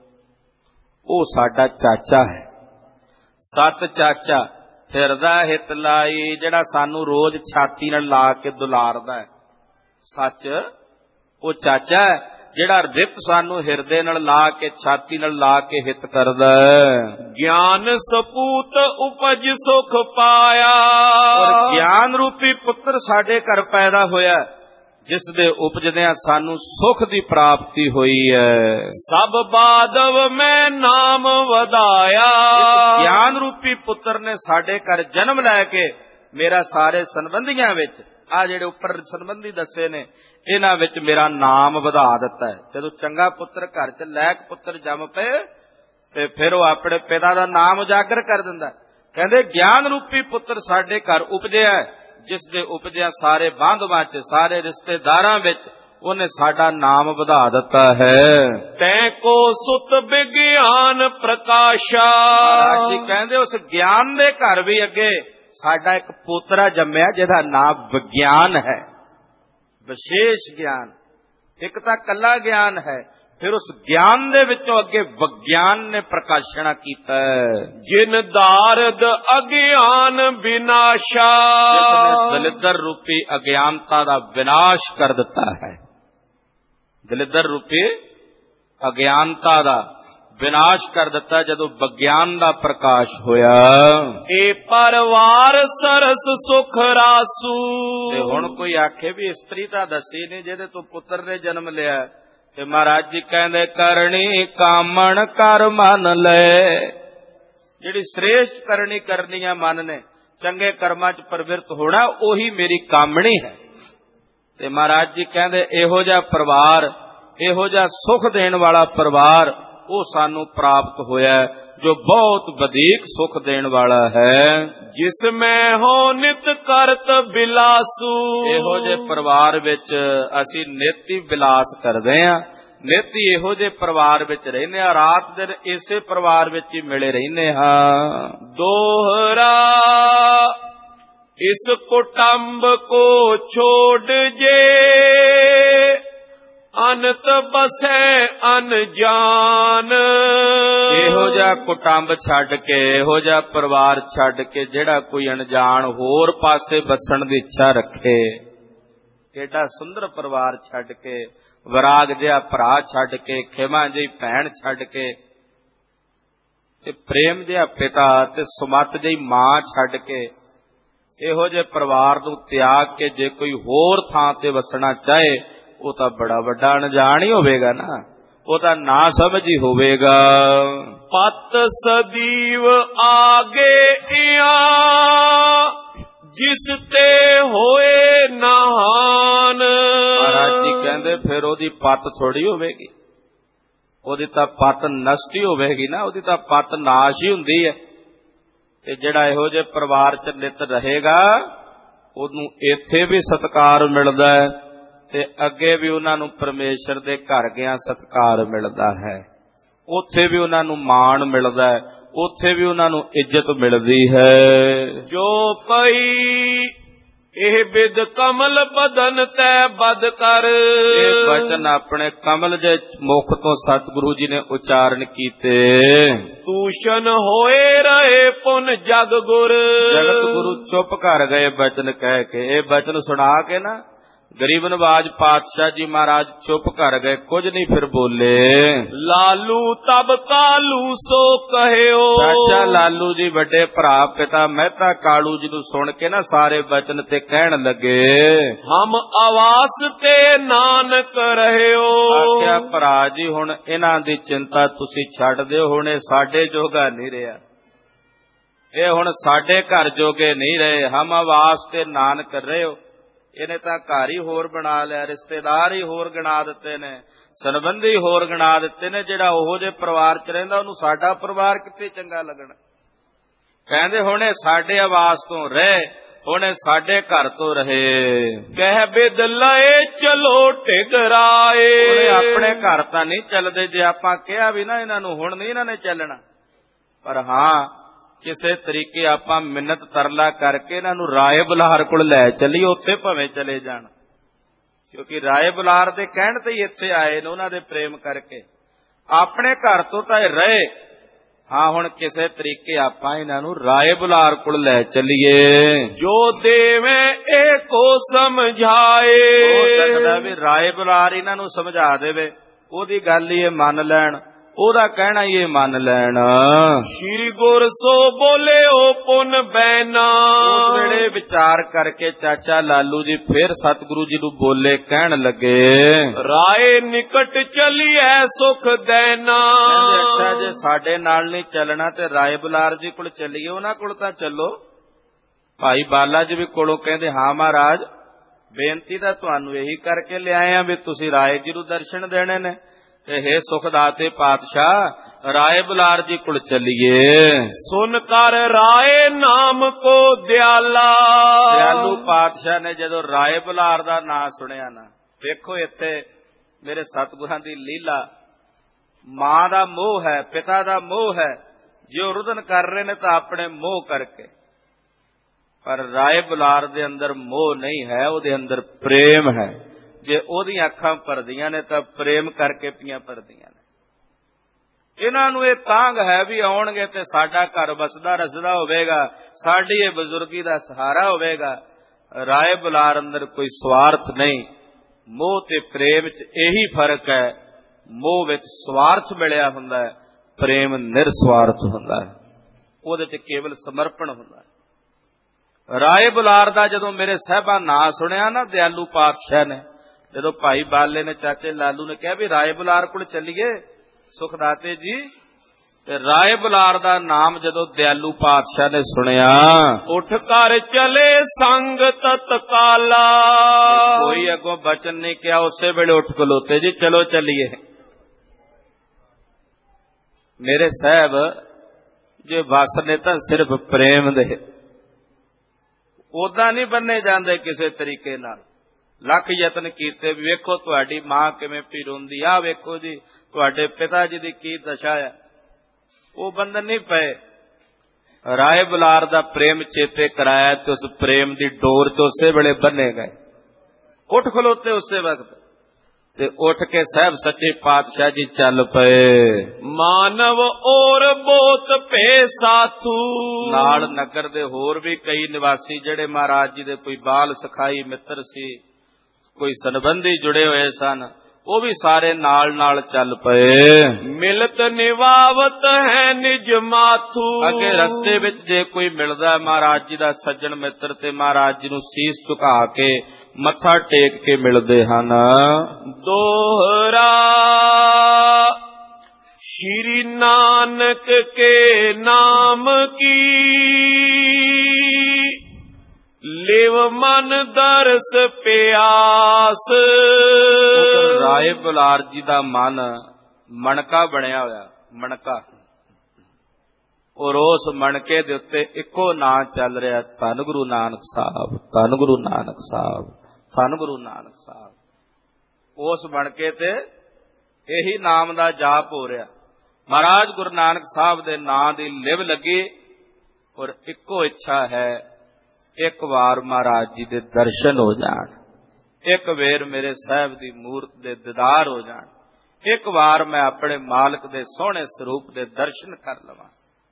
ਉਹ ਸਾਡਾ ਚਾਚਾ ਹੈ। ਸਤ ਚਾਚਾ ਹਿਰਦਾ ਹਿਤ ਲਾਈ, ਜਿਹੜਾ ਸਾਨੂੰ ਰੋਜ਼ ਛਾਤੀ ਨਾਲ ਲਾ ਕੇ ਦੁਲਾਰਦਾ ਹੈ। ਸੱਚ ਉਹ ਚਾਚਾ ਹੈ ਜਿਹੜਾ ਰਿਤ ਸਾਨੂੰ ਹਿਰਦੇ ਨਾਲ ਲਾ ਕੇ, ਛਾਤੀ ਨਾਲ ਲਾ ਕੇ ਹਿੱਤ ਕਰਦਾ ਹੈ।
ਗਿਆਨ ਸਪੂਤ ਉਪਜ ਸੁਖ ਪਾਇਆ।
ਔਰ ਗਿਆਨ ਰੂਪੀ ਪੁੱਤਰ ਸਾਡੇ ਘਰ ਪੈਦਾ ਹੋਇਆ, ਜਿਸ ਦੇ ਉਪਜਦਿਆਂ ਸਾਨੂੰ ਸੁਖ ਦੀ ਪ੍ਰਾਪਤੀ ਹੋਈ ਹੈ।
ਸਭ ਬਾਦਵ ਮੈਂ ਨਾਮ ਵਧਾਇਆ।
ਗਿਆਨ ਰੂਪੀ ਪੁੱਤਰ ਨੇ ਸਾਡੇ ਘਰ ਜਨਮ ਲੈ ਕੇ ਮੇਰਾ ਸਾਰੇ ਸੰਬੰਧੀਆਂ ਵਿੱਚ, ਆ ਜਿਹੜੇ ਉੱਪਰ ਸੰਬੰਧੀ ਦੱਸੇ ਨੇ, ਇਹਨਾਂ ਵਿੱਚ ਮੇਰਾ ਨਾਮ ਵਧਾ ਦਿੱਤਾ ਹੈ। ਜਦੋਂ ਚੰਗਾ ਪੁੱਤਰ ਘਰ 'ਚ ਲੈਕ ਪੁੱਤਰ ਜੰਮ ਪਏ ਤੇ ਫਿਰ ਉਹ ਆਪਣੇ ਪਿਤਾ ਦਾ ਨਾਮ ਉਜਾਗਰ ਕਰ ਦਿੰਦਾ। ਕਹਿੰਦੇ ਗਿਆਨ ਰੂਪੀ ਪੁੱਤਰ ਸਾਡੇ ਘਰ ਉਪਜਿਆ, ਜਿਸ ਦੇ ਉਪਜਿਆ ਸਾਰੇ ਬਾਂਧਵਾਂ 'ਚ, ਸਾਰੇ ਰਿਸ਼ਤੇਦਾਰਾਂ ਵਿੱਚ ਉਹਨੇ ਸਾਡਾ ਨਾਮ ਵਧਾ ਦਿੱਤਾ ਹੈ।
ਤੈ ਕੋ ਸੁਤ ਵਿਗਿਆਨ ਪ੍ਰਕਾਸ਼ਾ।
ਜੀ ਕਹਿੰਦੇ ਉਸ ਗਿਆਨ ਦੇ ਘਰ ਵੀ ਅੱਗੇ ਸਾਡਾ ਇੱਕ ਪੋਤਰਾ ਜੰਮਿਆ, ਜਿਹਦਾ ਨਾਮ ਵਿਗਿਆਨ ਹੈ। ਵਿਸ਼ੇਸ਼ ਗਿਆਨ, ਇੱਕ ਤਾਂ ਕੱਲਾ ਗਿਆਨ ਹੈ, ਫਿਰ ਉਸ ਗਿਆਨ ਦੇ ਵਿੱਚੋਂ ਅੱਗੇ ਵਿਗਿਆਨ ਨੇ ਪ੍ਰਕਾਸ਼ਣਾ ਕੀਤਾ ਹੈ।
ਜਿਨ ਦਾਰਦ ਅਗਿਆਨ ਵਿਨਾਸ਼ਾ।
ਜਿਸਨੇ ਦਲਿੱਦਰ ਰੂਪੀ ਅਗਿਆਨਤਾ ਦਾ ਵਿਨਾਸ਼ ਕਰ ਦਿੱਤਾ ਹੈ। ਦਲਿੱਦਰ ਰੂਪੀ ਅਗਿਆਨਤਾ ਦਾ ਵਿਨਾਸ਼ ਕਰ ਦਿੱਤਾ ਜਦੋਂ ਵਿਗਿਆਨ ਦਾ ਪ੍ਰਕਾਸ਼ ਹੋਇਆ।
ਇਹ ਪਰਵਾਰ ਸਰਸ ਸੁਖ ਰਾਸੂ।
ਤੇ ਹੁਣ ਕੋਈ ਆਖੇ ਵੀ ਇਸਤਰੀ ਤਾਂ ਦੱਸੀ ਨਹੀਂ ਜਿਹਦੇ ਤੋਂ ਪੁੱਤਰ ਨੇ ਜਨਮ ਲਿਆ, ਤੇ ਮਹਾਰਾਜ ਜੀ ਕਹਿੰਦੇ ਕਰਨੀ ਕਾਮਣ ਕਰ ਮਨ ਲੈ। ਜਿਹੜੀ ਸ੍ਰੇਸ਼ਟ ਕਰਨੀ ਕਰਨੀ ਆ ਮਨ ਨੇ, ਚੰਗੇ ਕਰਮਾਂ 'ਚ ਪ੍ਰਵਿਰਤ ਹੋਣਾ, ਉਹੀ ਮੇਰੀ ਕਾਮਣੀ ਹੈ। ਤੇ ਮਹਾਰਾਜ ਜੀ ਕਹਿੰਦੇ ਇਹੋ ਜਿਹਾ ਪਰਿਵਾਰ, ਇਹੋ ਜਿਹਾ ਸੁਖ ਦੇਣ ਵਾਲਾ ਪਰਿਵਾਰ ਉਹ ਸਾਨੂੰ ਪ੍ਰਾਪਤ ਹੋਇਆ, ਜੋ ਬਹੁਤ ਵਧੇਕ ਸੁਖ ਦੇਣ ਵਾਲਾ ਹੈ।
ਜਿਸ ਮੈਂ ਹੋ ਨਿਤ ਕਰਤ ਬਿਲਾਸੂ,
ਇਹੋ ਜਿਹੇ ਪਰਿਵਾਰ ਵਿੱਚ ਅਸੀਂ ਨਿਤ ਹੀ ਵਿਲਾਸ ਕਰਦੇ ਹਾਂ, ਨਿਤ ਹੀ ਇਹੋ ਜਿਹੇ ਪਰਿਵਾਰ ਵਿੱਚ ਰਹਿੰਦੇ ਹਾਂ, ਰਾਤ ਦਿਨ ਇਸੇ ਪਰਿਵਾਰ ਵਿੱਚ ਹੀ ਮਿਲੇ ਰਹਿੰਦੇ ਹਾਂ।
ਦੋਹਰਾ ਇਸ ਕੁਟੰਬ ਕੋ ਛੋੜ ਜੇ, ਅਨਤ ਬਸੈ ਅਨਜਾਨ।
ਇਹੋ ਜਿਹਾ ਕੁਟੰਬ ਛੱਡ ਕੇ, ਇਹੋ ਜਿਹਾ ਪਰਿਵਾਰ ਛੱਡ ਕੇ ਜਿਹੜਾ ਕੋਈ ਅਣਜਾਣ ਹੋਰ ਪਾਸੇ ਵਸਣ ਦੀ ਇੱਛਾ ਰੱਖੇ, ਕਿਹੜਾ ਸੁੰਦਰ ਪਰਿਵਾਰ ਛੱਡ ਕੇ, ਵਿਰਾਗ ਜਿਹਾ ਭਰਾ ਛੱਡ ਕੇ, ਖਿਮਾ ਜਿਹੀ ਭੈਣ ਛੱਡ ਕੇ, ਤੇ ਪ੍ਰੇਮ ਜਿਹਾ ਪਿਤਾ ਤੇ ਸੁਮਤ ਜਿਹੀ ਮਾਂ ਛੱਡ ਕੇ, ਇਹੋ ਜਿਹੇ ਪਰਿਵਾਰ ਨੂੰ ਤਿਆਗ ਕੇ ਜੇ ਕੋਈ ਹੋਰ ਥਾਂ ਤੇ ਵਸਣਾ ਚਾਹੇ, ਉਹ ਤਾਂ ਬੜਾ ਵੱਡਾ ਅਣਜਾਣ ਹੀ ਹੋਵੇਗਾ ਨਾ, ਉਹ ਤਾਂ ਨਾ ਸਮਝ ਹੀ ਹੋਵੇਗਾ।
ਪਤ ਸਦੀਵ ਆਗੇ ਇਆ, ਜਿਸ ਤੇ ਹੋਏ ਨਾਨ।
ਮਹਾਰਾਜ ਜੀ ਕਹਿੰਦੇ ਫਿਰ ਉਹਦੀ ਪਤ ਥੋੜੀ ਹੋਵੇਗੀ, ਉਹਦੀ ਤਾਂ ਪਤ ਨਸ਼ਟ ਹੋਵੇਗੀ ਨਾ, ਉਹਦੀ ਤਾਂ ਪਤ ਨਾਸ਼ ਹੀ ਹੁੰਦੀ ਹੈ। ਤੇ ਜਿਹੜਾ ਇਹੋ ਜਿਹੇ ਪਰਿਵਾਰ ਚ ਨਿਤ ਰਹੇਗਾ, ਉਹਨੂੰ ਇੱਥੇ ਵੀ ਸਤਿਕਾਰ ਮਿਲਦਾ ਹੈ ਤੇ ਅੱਗੇ ਵੀ ਉਹਨਾਂ ਨੂੰ ਪਰਮੇਸ਼ਰ ਦੇ ਘਰ ਗਿਆ ਸਤਿਕਾਰ ਮਿਲਦਾ ਹੈ, ਉੱਥੇ ਵੀ ਉਹਨਾਂ ਨੂੰ ਮਾਣ ਮਿਲਦਾ ਹੈ, ਉੱਥੇ ਵੀ ਉਹਨਾਂ ਨੂੰ ਇੱਜ਼ਤ ਮਿਲਦੀ ਹੈ।
ਜੋ ਪਈ ਇਹ ਬਿਦ ਕਮਲ ਬਦਨ ਤੈ ਬਦ ਕਰ।
ਇਹ ਵਚਨ ਆਪਣੇ ਕਮਲ ਜੇ ਮੁਖ ਤੋਂ ਸਤਿਗੁਰੂ ਜੀ ਨੇ ਉਚਾਰਨ ਕੀਤੇ।
ਤੂਸ਼ਨ ਹੋਏ ਰਹੇ ਪੁਨ ਜਗ ਗੁਰ।
ਜਗਤ ਗੁਰੂ ਚੁੱਪ ਕਰ ਗਏ ਬਚਨ ਕਹਿ ਕੇ। ਇਹ ਬਚਨ ਸੁਣਾ ਕੇ ਨਾ ਗਰੀਬ ਨਵਾਜ ਪਾਤਸ਼ਾਹ ਜੀ ਮਹਾਰਾਜ ਚੁੱਪ ਕਰ ਗਏ, ਕੁਝ ਨਹੀਂ ਫਿਰ ਬੋਲੇ।
ਲਾਲੂ ਤਬ ਕਾਲੂ ਸੋ ਕਹਿਓ।
ਚਾਚਾ ਲਾਲੂ ਜੀ ਵੱਡੇ ਭਰਾ ਪਿਤਾ ਮਹਿਤਾ ਕਾਲੂ ਜੀ ਨੂੰ ਸੁਣ ਕੇ ਨਾ ਸਾਰੇ ਬਚਨ ਤੇ ਕਹਿਣ ਲੱਗੇ,
ਹਮ ਆਵਾਸ ਤੇ ਨਾਨਕ ਰਹਿਓ।
ਆਖਿਆ ਭਰਾ ਜੀ ਹੁਣ ਇਹਨਾਂ ਦੀ ਚਿੰਤਾ ਤੁਸੀਂ ਛੱਡ ਦਿਓ, ਹੁਣ ਇਹ ਸਾਡੇ ਜੋਗਾ ਨਹੀਂ ਰਿਹਾ, ਇਹ ਹੁਣ ਸਾਡੇ ਘਰ ਜੋਗੇ ਨਹੀਂ ਰਹੇ। ਹਮ ਆਵਾਸ ਤੇ ਨਾਨਕ ਰਹਿਓ, ਇਹਨੇ ਤਾਂ ਘਰ ਹੀ ਹੋਰ ਬਣਾ ਲਿਆ, ਰਿਸ਼ਤੇਦਾਰ ਹੀ ਹੋਰ ਗਿਣਾ ਦਿੱਤੇ ਨੇ, ਸੰਬੰਧੀ ਹੋਰ ਗਿਣਾ ਦਿੱਤੇ ਨੇ। ਜਿਹੜਾ ਉਹੋ ਜਿਹੇ ਪਰਿਵਾਰ ਚ ਰਹਿੰਦਾ ਉਹਨੂੰ ਸਾਡਾ ਪਰਿਵਾਰ ਕਿੱਥੇ ਚੰਗਾ ਲੱਗਣਾ। ਕਹਿੰਦੇ ਹੁਣ ਇਹ ਸਾਡੇ ਆਵਾਸ ਤੋਂ ਰਹੇ, ਹੁਣ ਇਹ ਸਾਡੇ ਘਰ ਤੋਂ ਰਹੇ।
ਕਹਿ ਬਿਦ ਲਏ ਚਲੋ ਟਿਗਰਾਏ।
ਉਹਨੇ ਆਪਣੇ ਘਰ ਤਾਂ ਨਹੀਂ ਚੱਲਦੇ, ਜੇ ਆਪਾਂ ਕਿਹਾ ਵੀ ਨਾ ਇਹਨਾਂ ਨੂੰ ਹੁਣ ਨਹੀਂ ਇਹਨਾਂ ਨੇ ਚੱਲਣਾ, ਪਰ ਹਾਂ ਕਿਸੇ ਤਰੀਕੇ ਆਪਾਂ ਮਿੰਨਤ ਤਰਲਾ ਕਰਕੇ ਇਹਨਾਂ ਨੂੰ ਰਾਏ ਬੁਲਾਰ ਕੋਲ ਲੈ ਚੱਲੀਏ, ਉੱਥੇ ਭਾਵੇਂ ਚਲੇ ਜਾਣ, ਕਿਉਂਕਿ ਰਾਏ ਬੁਲਾਰ ਦੇ ਕਹਿਣ ਤੇ ਹੀ ਇੱਥੇ ਆਏ ਨੇ, ਉਹਨਾਂ ਦੇ ਪ੍ਰੇਮ ਕਰਕੇ। ਆਪਣੇ ਘਰ ਤੋਂ ਤਾਂ ਇਹ ਰਹੇ, ਹਾਂ ਹੁਣ ਕਿਸੇ ਤਰੀਕੇ ਆਪਾਂ ਇਹਨਾਂ ਨੂੰ ਰਾਏ ਬੁਲਾਰ ਕੋਲ ਲੈ ਚੱਲੀਏ।
ਜੋ ਦੇਵੇ ਇਹ ਕੋ ਸਮਝਾਏ।
ਹੋ ਸਕਦਾ ਵੀ ਰਾਏ ਬੁਲਾਰ ਇਹਨਾਂ ਨੂੰ ਸਮਝਾ ਦੇਵੇ, ਉਹਦੀ ਗੱਲ ਹੀ ਇਹ ਮੰਨ ਲੈਣ, ਉਹਦਾ ਕਹਿਣਾ ਹੀ ਇਹ ਮੰਨ ਲੈਣ।
ਸ਼੍ਰੀ ਗੁਰ ਸੋ ਬੋਲਿਓ ਪੁਨ ਬੈਨਾ।
ਉਸ ਵੇਲੇ ਵਿਚਾਰ ਕਰਕੇ ਚਾਚਾ ਲਾਲੂ ਜੀ ਫਿਰ ਸਤਿਗੁਰੂ ਜੀ ਨੂੰ ਬੋਲੇ, ਕਹਿਣ ਲੱਗੇ,
ਰਾਏ ਨਿਕਟ ਚਲੀਐ ਸੁਖ ਦੇਨਾ।
ਅੱਛਾ ਜੇ ਸਾਡੇ ਨਾਲ ਨਹੀਂ ਚੱਲਣਾ ਤੇ ਰਾਏ ਬੁਲਾਰ ਜੀ ਕੋਲ ਚੱਲੀਏ, ਉਹਨਾਂ ਕੋਲ ਤਾਂ ਚੱਲੋ। ਭਾਈ ਬਾਲਾ ਜੀ ਵੀ ਕੋਲੋਂ ਕਹਿੰਦੇ, ਹਾਂ ਮਹਾਰਾਜ ਬੇਨਤੀ ਤਾਂ ਤੁਹਾਨੂੰ ਇਹੀ ਕਰਕੇ ਲਿਆਏ ਆ ਵੀ ਤੁਸੀਂ ਰਾਏ ਜੀ ਨੂੰ ਦਰਸ਼ਨ ਦੇਣੇ ਨੇ, ਤੇ ਹੇ ਸੁਖਦਾਤੇ ਪਾਤਸ਼ਾਹ ਰਾਏ ਬੁਲਾਰ ਜੀ ਕੋਲ ਚੱਲੀਏ।
ਸੁਨ ਕਰ ਰਾਏ ਨਾਮ ਕੋ ਦਿਆਲਾ।
ਦਿਆਲੂ ਪਾਤਸ਼ਾਹ ਨੇ ਜਦੋਂ ਰਾਏ ਬੁਲਾਰ ਦਾ ਨਾਂ ਸੁਣਿਆ ਨਾ, ਵੇਖੋ ਇੱਥੇ ਮੇਰੇ ਸਤਿਗੁਰਾਂ ਦੀ ਲੀਲਾ। ਮਾਂ ਦਾ ਮੋਹ ਹੈ, ਪਿਤਾ ਦਾ ਮੋਹ ਹੈ, ਜੋ ਰੁਦਨ ਕਰ ਰਹੇ ਨੇ ਤਾਂ ਆਪਣੇ ਮੋਹ ਕਰਕੇ, ਪਰ ਰਾਏ ਬੁਲਾਰ ਦੇ ਅੰਦਰ ਮੋਹ ਨਹੀਂ ਹੈ, ਉਹਦੇ ਅੰਦਰ ਪ੍ਰੇਮ ਹੈ। ਜੇ ਉਹਦੀਆਂ ਅੱਖਾਂ ਭਰਦੀਆਂ ਨੇ ਤਾਂ ਪ੍ਰੇਮ ਕਰਕੇ ਪੀਆਂ ਭਰਦੀਆਂ ਨੇ। ਇਹਨਾਂ ਨੂੰ ਇਹ ਤਾਂਘ ਹੈ ਵੀ ਆਉਣਗੇ ਤੇ ਸਾਡਾ ਘਰ ਵਸਦਾ ਰਸਦਾ ਹੋਵੇਗਾ, ਸਾਡੀ ਇਹ ਬਜ਼ੁਰਗੀ ਦਾ ਸਹਾਰਾ ਹੋਵੇਗਾ। ਰਾਏ ਬੁਲਾਰ ਅੰਦਰ ਕੋਈ ਸਵਾਰਥ ਨਹੀਂ, ਮੋਹ ਤੇ ਪ੍ਰੇਮ ਚ ਇਹੀ ਫਰਕ ਹੈ। ਮੋਹ ਵਿੱਚ ਸਵਾਰਥ ਮਿਲਿਆ ਹੁੰਦਾ ਹੈ, ਪ੍ਰੇਮ ਨਿਰਸਵਾਰਥ ਹੁੰਦਾ ਹੈ, ਉਹਦੇ ਚ ਕੇਵਲ ਸਮਰਪਣ ਹੁੰਦਾ ਹੈ। ਰਾਏ ਬੁਲਾਰ ਦਾ ਜਦੋਂ ਮੇਰੇ ਸਾਹਿਬਾਂ ਨਾਂ ਸੁਣਿਆ ਨਾ ਦਿਆਲੂ ਪਾਤਸ਼ਾਹ ਨੇ, ਜਦੋਂ ਭਾਈ ਬਾਲੇ ਨੇ ਚਾਚੇ ਲਾਲੂ ਨੇ ਕਿਹਾ ਵੀ ਰਾਏ ਬੁਲਾਰ ਕੋਲ ਚੱਲੀਏ, ਸੁਖਦਾਤੇ ਜੀ ਤੇ ਰਾਏ ਬੁਲਾਰ ਦਾ ਨਾਮ ਜਦੋਂ ਦਿਆਲੂ ਪਾਤਸ਼ਾਹ ਨੇ ਸੁਣਿਆ,
ਉੱਠ ਕਰ ਚਲੇ ਸੰਗ ਤਤਕਾਲਾ।
ਕੋਈ ਅੱਗੋਂ ਬਚਨ ਨਹੀਂ ਕਿਹਾ, ਉਸੇ ਵੇਲੇ ਉੱਠ ਖਲੋਤੇ, ਜੀ ਚਲੋ ਚੱਲੀਏ। ਮੇਰੇ ਸਾਹਿਬ ਜੇ ਵਸ ਨੇ ਤਾਂ ਸਿਰਫ ਪ੍ਰੇਮ ਦੇ, ਉਦਾਂ ਨਹੀਂ ਬੰਨੇ ਜਾਂਦੇ ਕਿਸੇ ਤਰੀਕੇ ਨਾਲ। ਲੱਖ ਯਤਨ ਕੀਤੇ, ਵੇਖੋ ਤੁਹਾਡੀ ਮਾਂ ਕਿਵੇਂ ਪੀ ਰੋਂਦੀ, ਆ ਵੇਖੋ ਜੀ ਤੁਹਾਡੇ ਪਿਤਾ ਜੀ ਦੀ ਕੀ ਦਸ਼ਾ ਹੈ, ਉਹ ਬੰਧਨ ਨਹੀਂ ਪਏ। ਰਾਏ ਬੁਲਾਰ ਦਾ ਪ੍ਰੇਮ ਚੇਤੇ ਕਰਾਇਆ ਤੇ ਉਸ ਪ੍ਰੇਮ ਦੀ ਡੋਰ ਚ ਉਸੇ ਵੇਲੇ ਬੰਨੇ ਗਏ, ਉੱਠ ਖਲੋਤੇ ਉਸੇ ਵਕਤ। ਤੇ ਉੱਠ ਕੇ ਸਾਹਿਬ ਸੱਚੇ ਪਾਤਸ਼ਾਹ ਜੀ ਚੱਲ ਪਏ।
ਮਾਨਵ ਔਰ ਬੋਤ ਭੇ ਸਾਥੂ,
ਨਾਲ ਨਗਰ ਦੇ ਹੋਰ ਵੀ ਕਈ ਨਿਵਾਸੀ ਜਿਹੜੇ ਮਹਾਰਾਜ ਜੀ ਦੇ ਕੋਈ ਬਾਲ ਸਖਾਈ ਮਿੱਤਰ ਸੀ, ਕੋਈ ਸੰਬੰਧੀ ਜੁੜੇ ਹੋਏ ਸਨ, ਉਹ ਵੀ ਸਾਰੇ ਨਾਲ ਨਾਲ ਚੱਲ ਪਏ।
ਮਿਲਤ ਨਿਵਾਵਤ ਹੈ ਨਿਜ ਮਾਥੂ,
ਅੱਗੇ ਰਸਤੇ ਵਿੱਚ ਜੇ ਕੋਈ ਮਿਲਦਾ ਮਹਾਰਾਜ ਜੀ ਦਾ ਸੱਜਣ ਮਿੱਤਰ ਤੇ ਮਹਾਰਾਜ ਜੀ ਨੂੰ ਸੀਸ ਝੁਕਾ ਕੇ ਮੱਥਾ ਟੇਕ ਕੇ ਮਿਲਦੇ ਹਨ।
ਦੋਹਰਾ ਸ਼੍ਰੀ ਨਾਨਕ ਕੇ ਨਾਮ ਕੀ, ਲਿਵ ਮਨ ਦਰਸ ਪਿਆਸ।
ਰਾਏ ਬੁਲਾਰ ਜੀ ਦਾ ਮਨ ਮਣਕਾ ਬਣਿਆ ਹੋਇਆ, ਮਣਕਾ, ਔਰ ਉਸ ਮਣਕੇ ਦੇ ਉੱਤੇ ਇੱਕੋ ਨਾਂ ਚੱਲ ਰਿਹਾ, ਧੰਨ ਗੁਰੂ ਨਾਨਕ ਸਾਹਿਬ, ਧੰਨ ਗੁਰੂ ਨਾਨਕ ਸਾਹਿਬ, ਧੰਨ ਗੁਰੂ ਨਾਨਕ ਸਾਹਿਬ। ਉਸ ਮਣਕੇ ਤੇ ਇਹੀ ਨਾਮ ਦਾ ਜਾਪ ਹੋ ਰਿਹਾ। ਮਹਾਰਾਜ ਗੁਰੂ ਨਾਨਕ ਸਾਹਿਬ ਦੇ ਨਾਂ ਦੀ ਲਿਵ ਲੱਗੀ, ਔਰ ਇੱਕੋ ਇੱਛਾ ਹੈ, ਇੱਕ ਵਾਰ ਮਹਾਰਾਜ ਜੀ ਦੇ ਦਰਸ਼ਨ ਹੋ ਜਾਣ, ਇੱਕ ਵੇਰ ਮੇਰੇ ਸਾਹਿਬ ਦੀ ਮੂਰਤ ਦੇ ਦੀਦਾਰ ਹੋ ਜਾਣ, ਇੱਕ ਵਾਰ ਮੈਂ ਆਪਣੇ ਮਾਲਕ ਦੇ ਸੋਹਣੇ ਸਰੂਪ ਦੇ ਦਰਸ਼ਨ ਕਰ ਲਵਾਂ।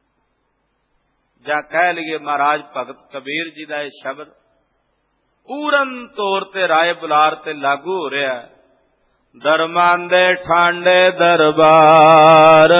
ਜਾਂ ਕਹਿ ਲਈਏ ਮਹਾਰਾਜ ਭਗਤ ਕਬੀਰ ਜੀ ਦਾ ਇਹ ਸ਼ਬਦ ਪੂਰਨ ਤੌਰ ਤੇ ਰਾਏ ਬੁਲਾਰ ਤੇ ਲਾਗੂ ਹੋ ਰਿਹਾ। ਦਰਮਾਂ ਦੇ ਠਾਂਡੇ ਦਰਬਾਰ,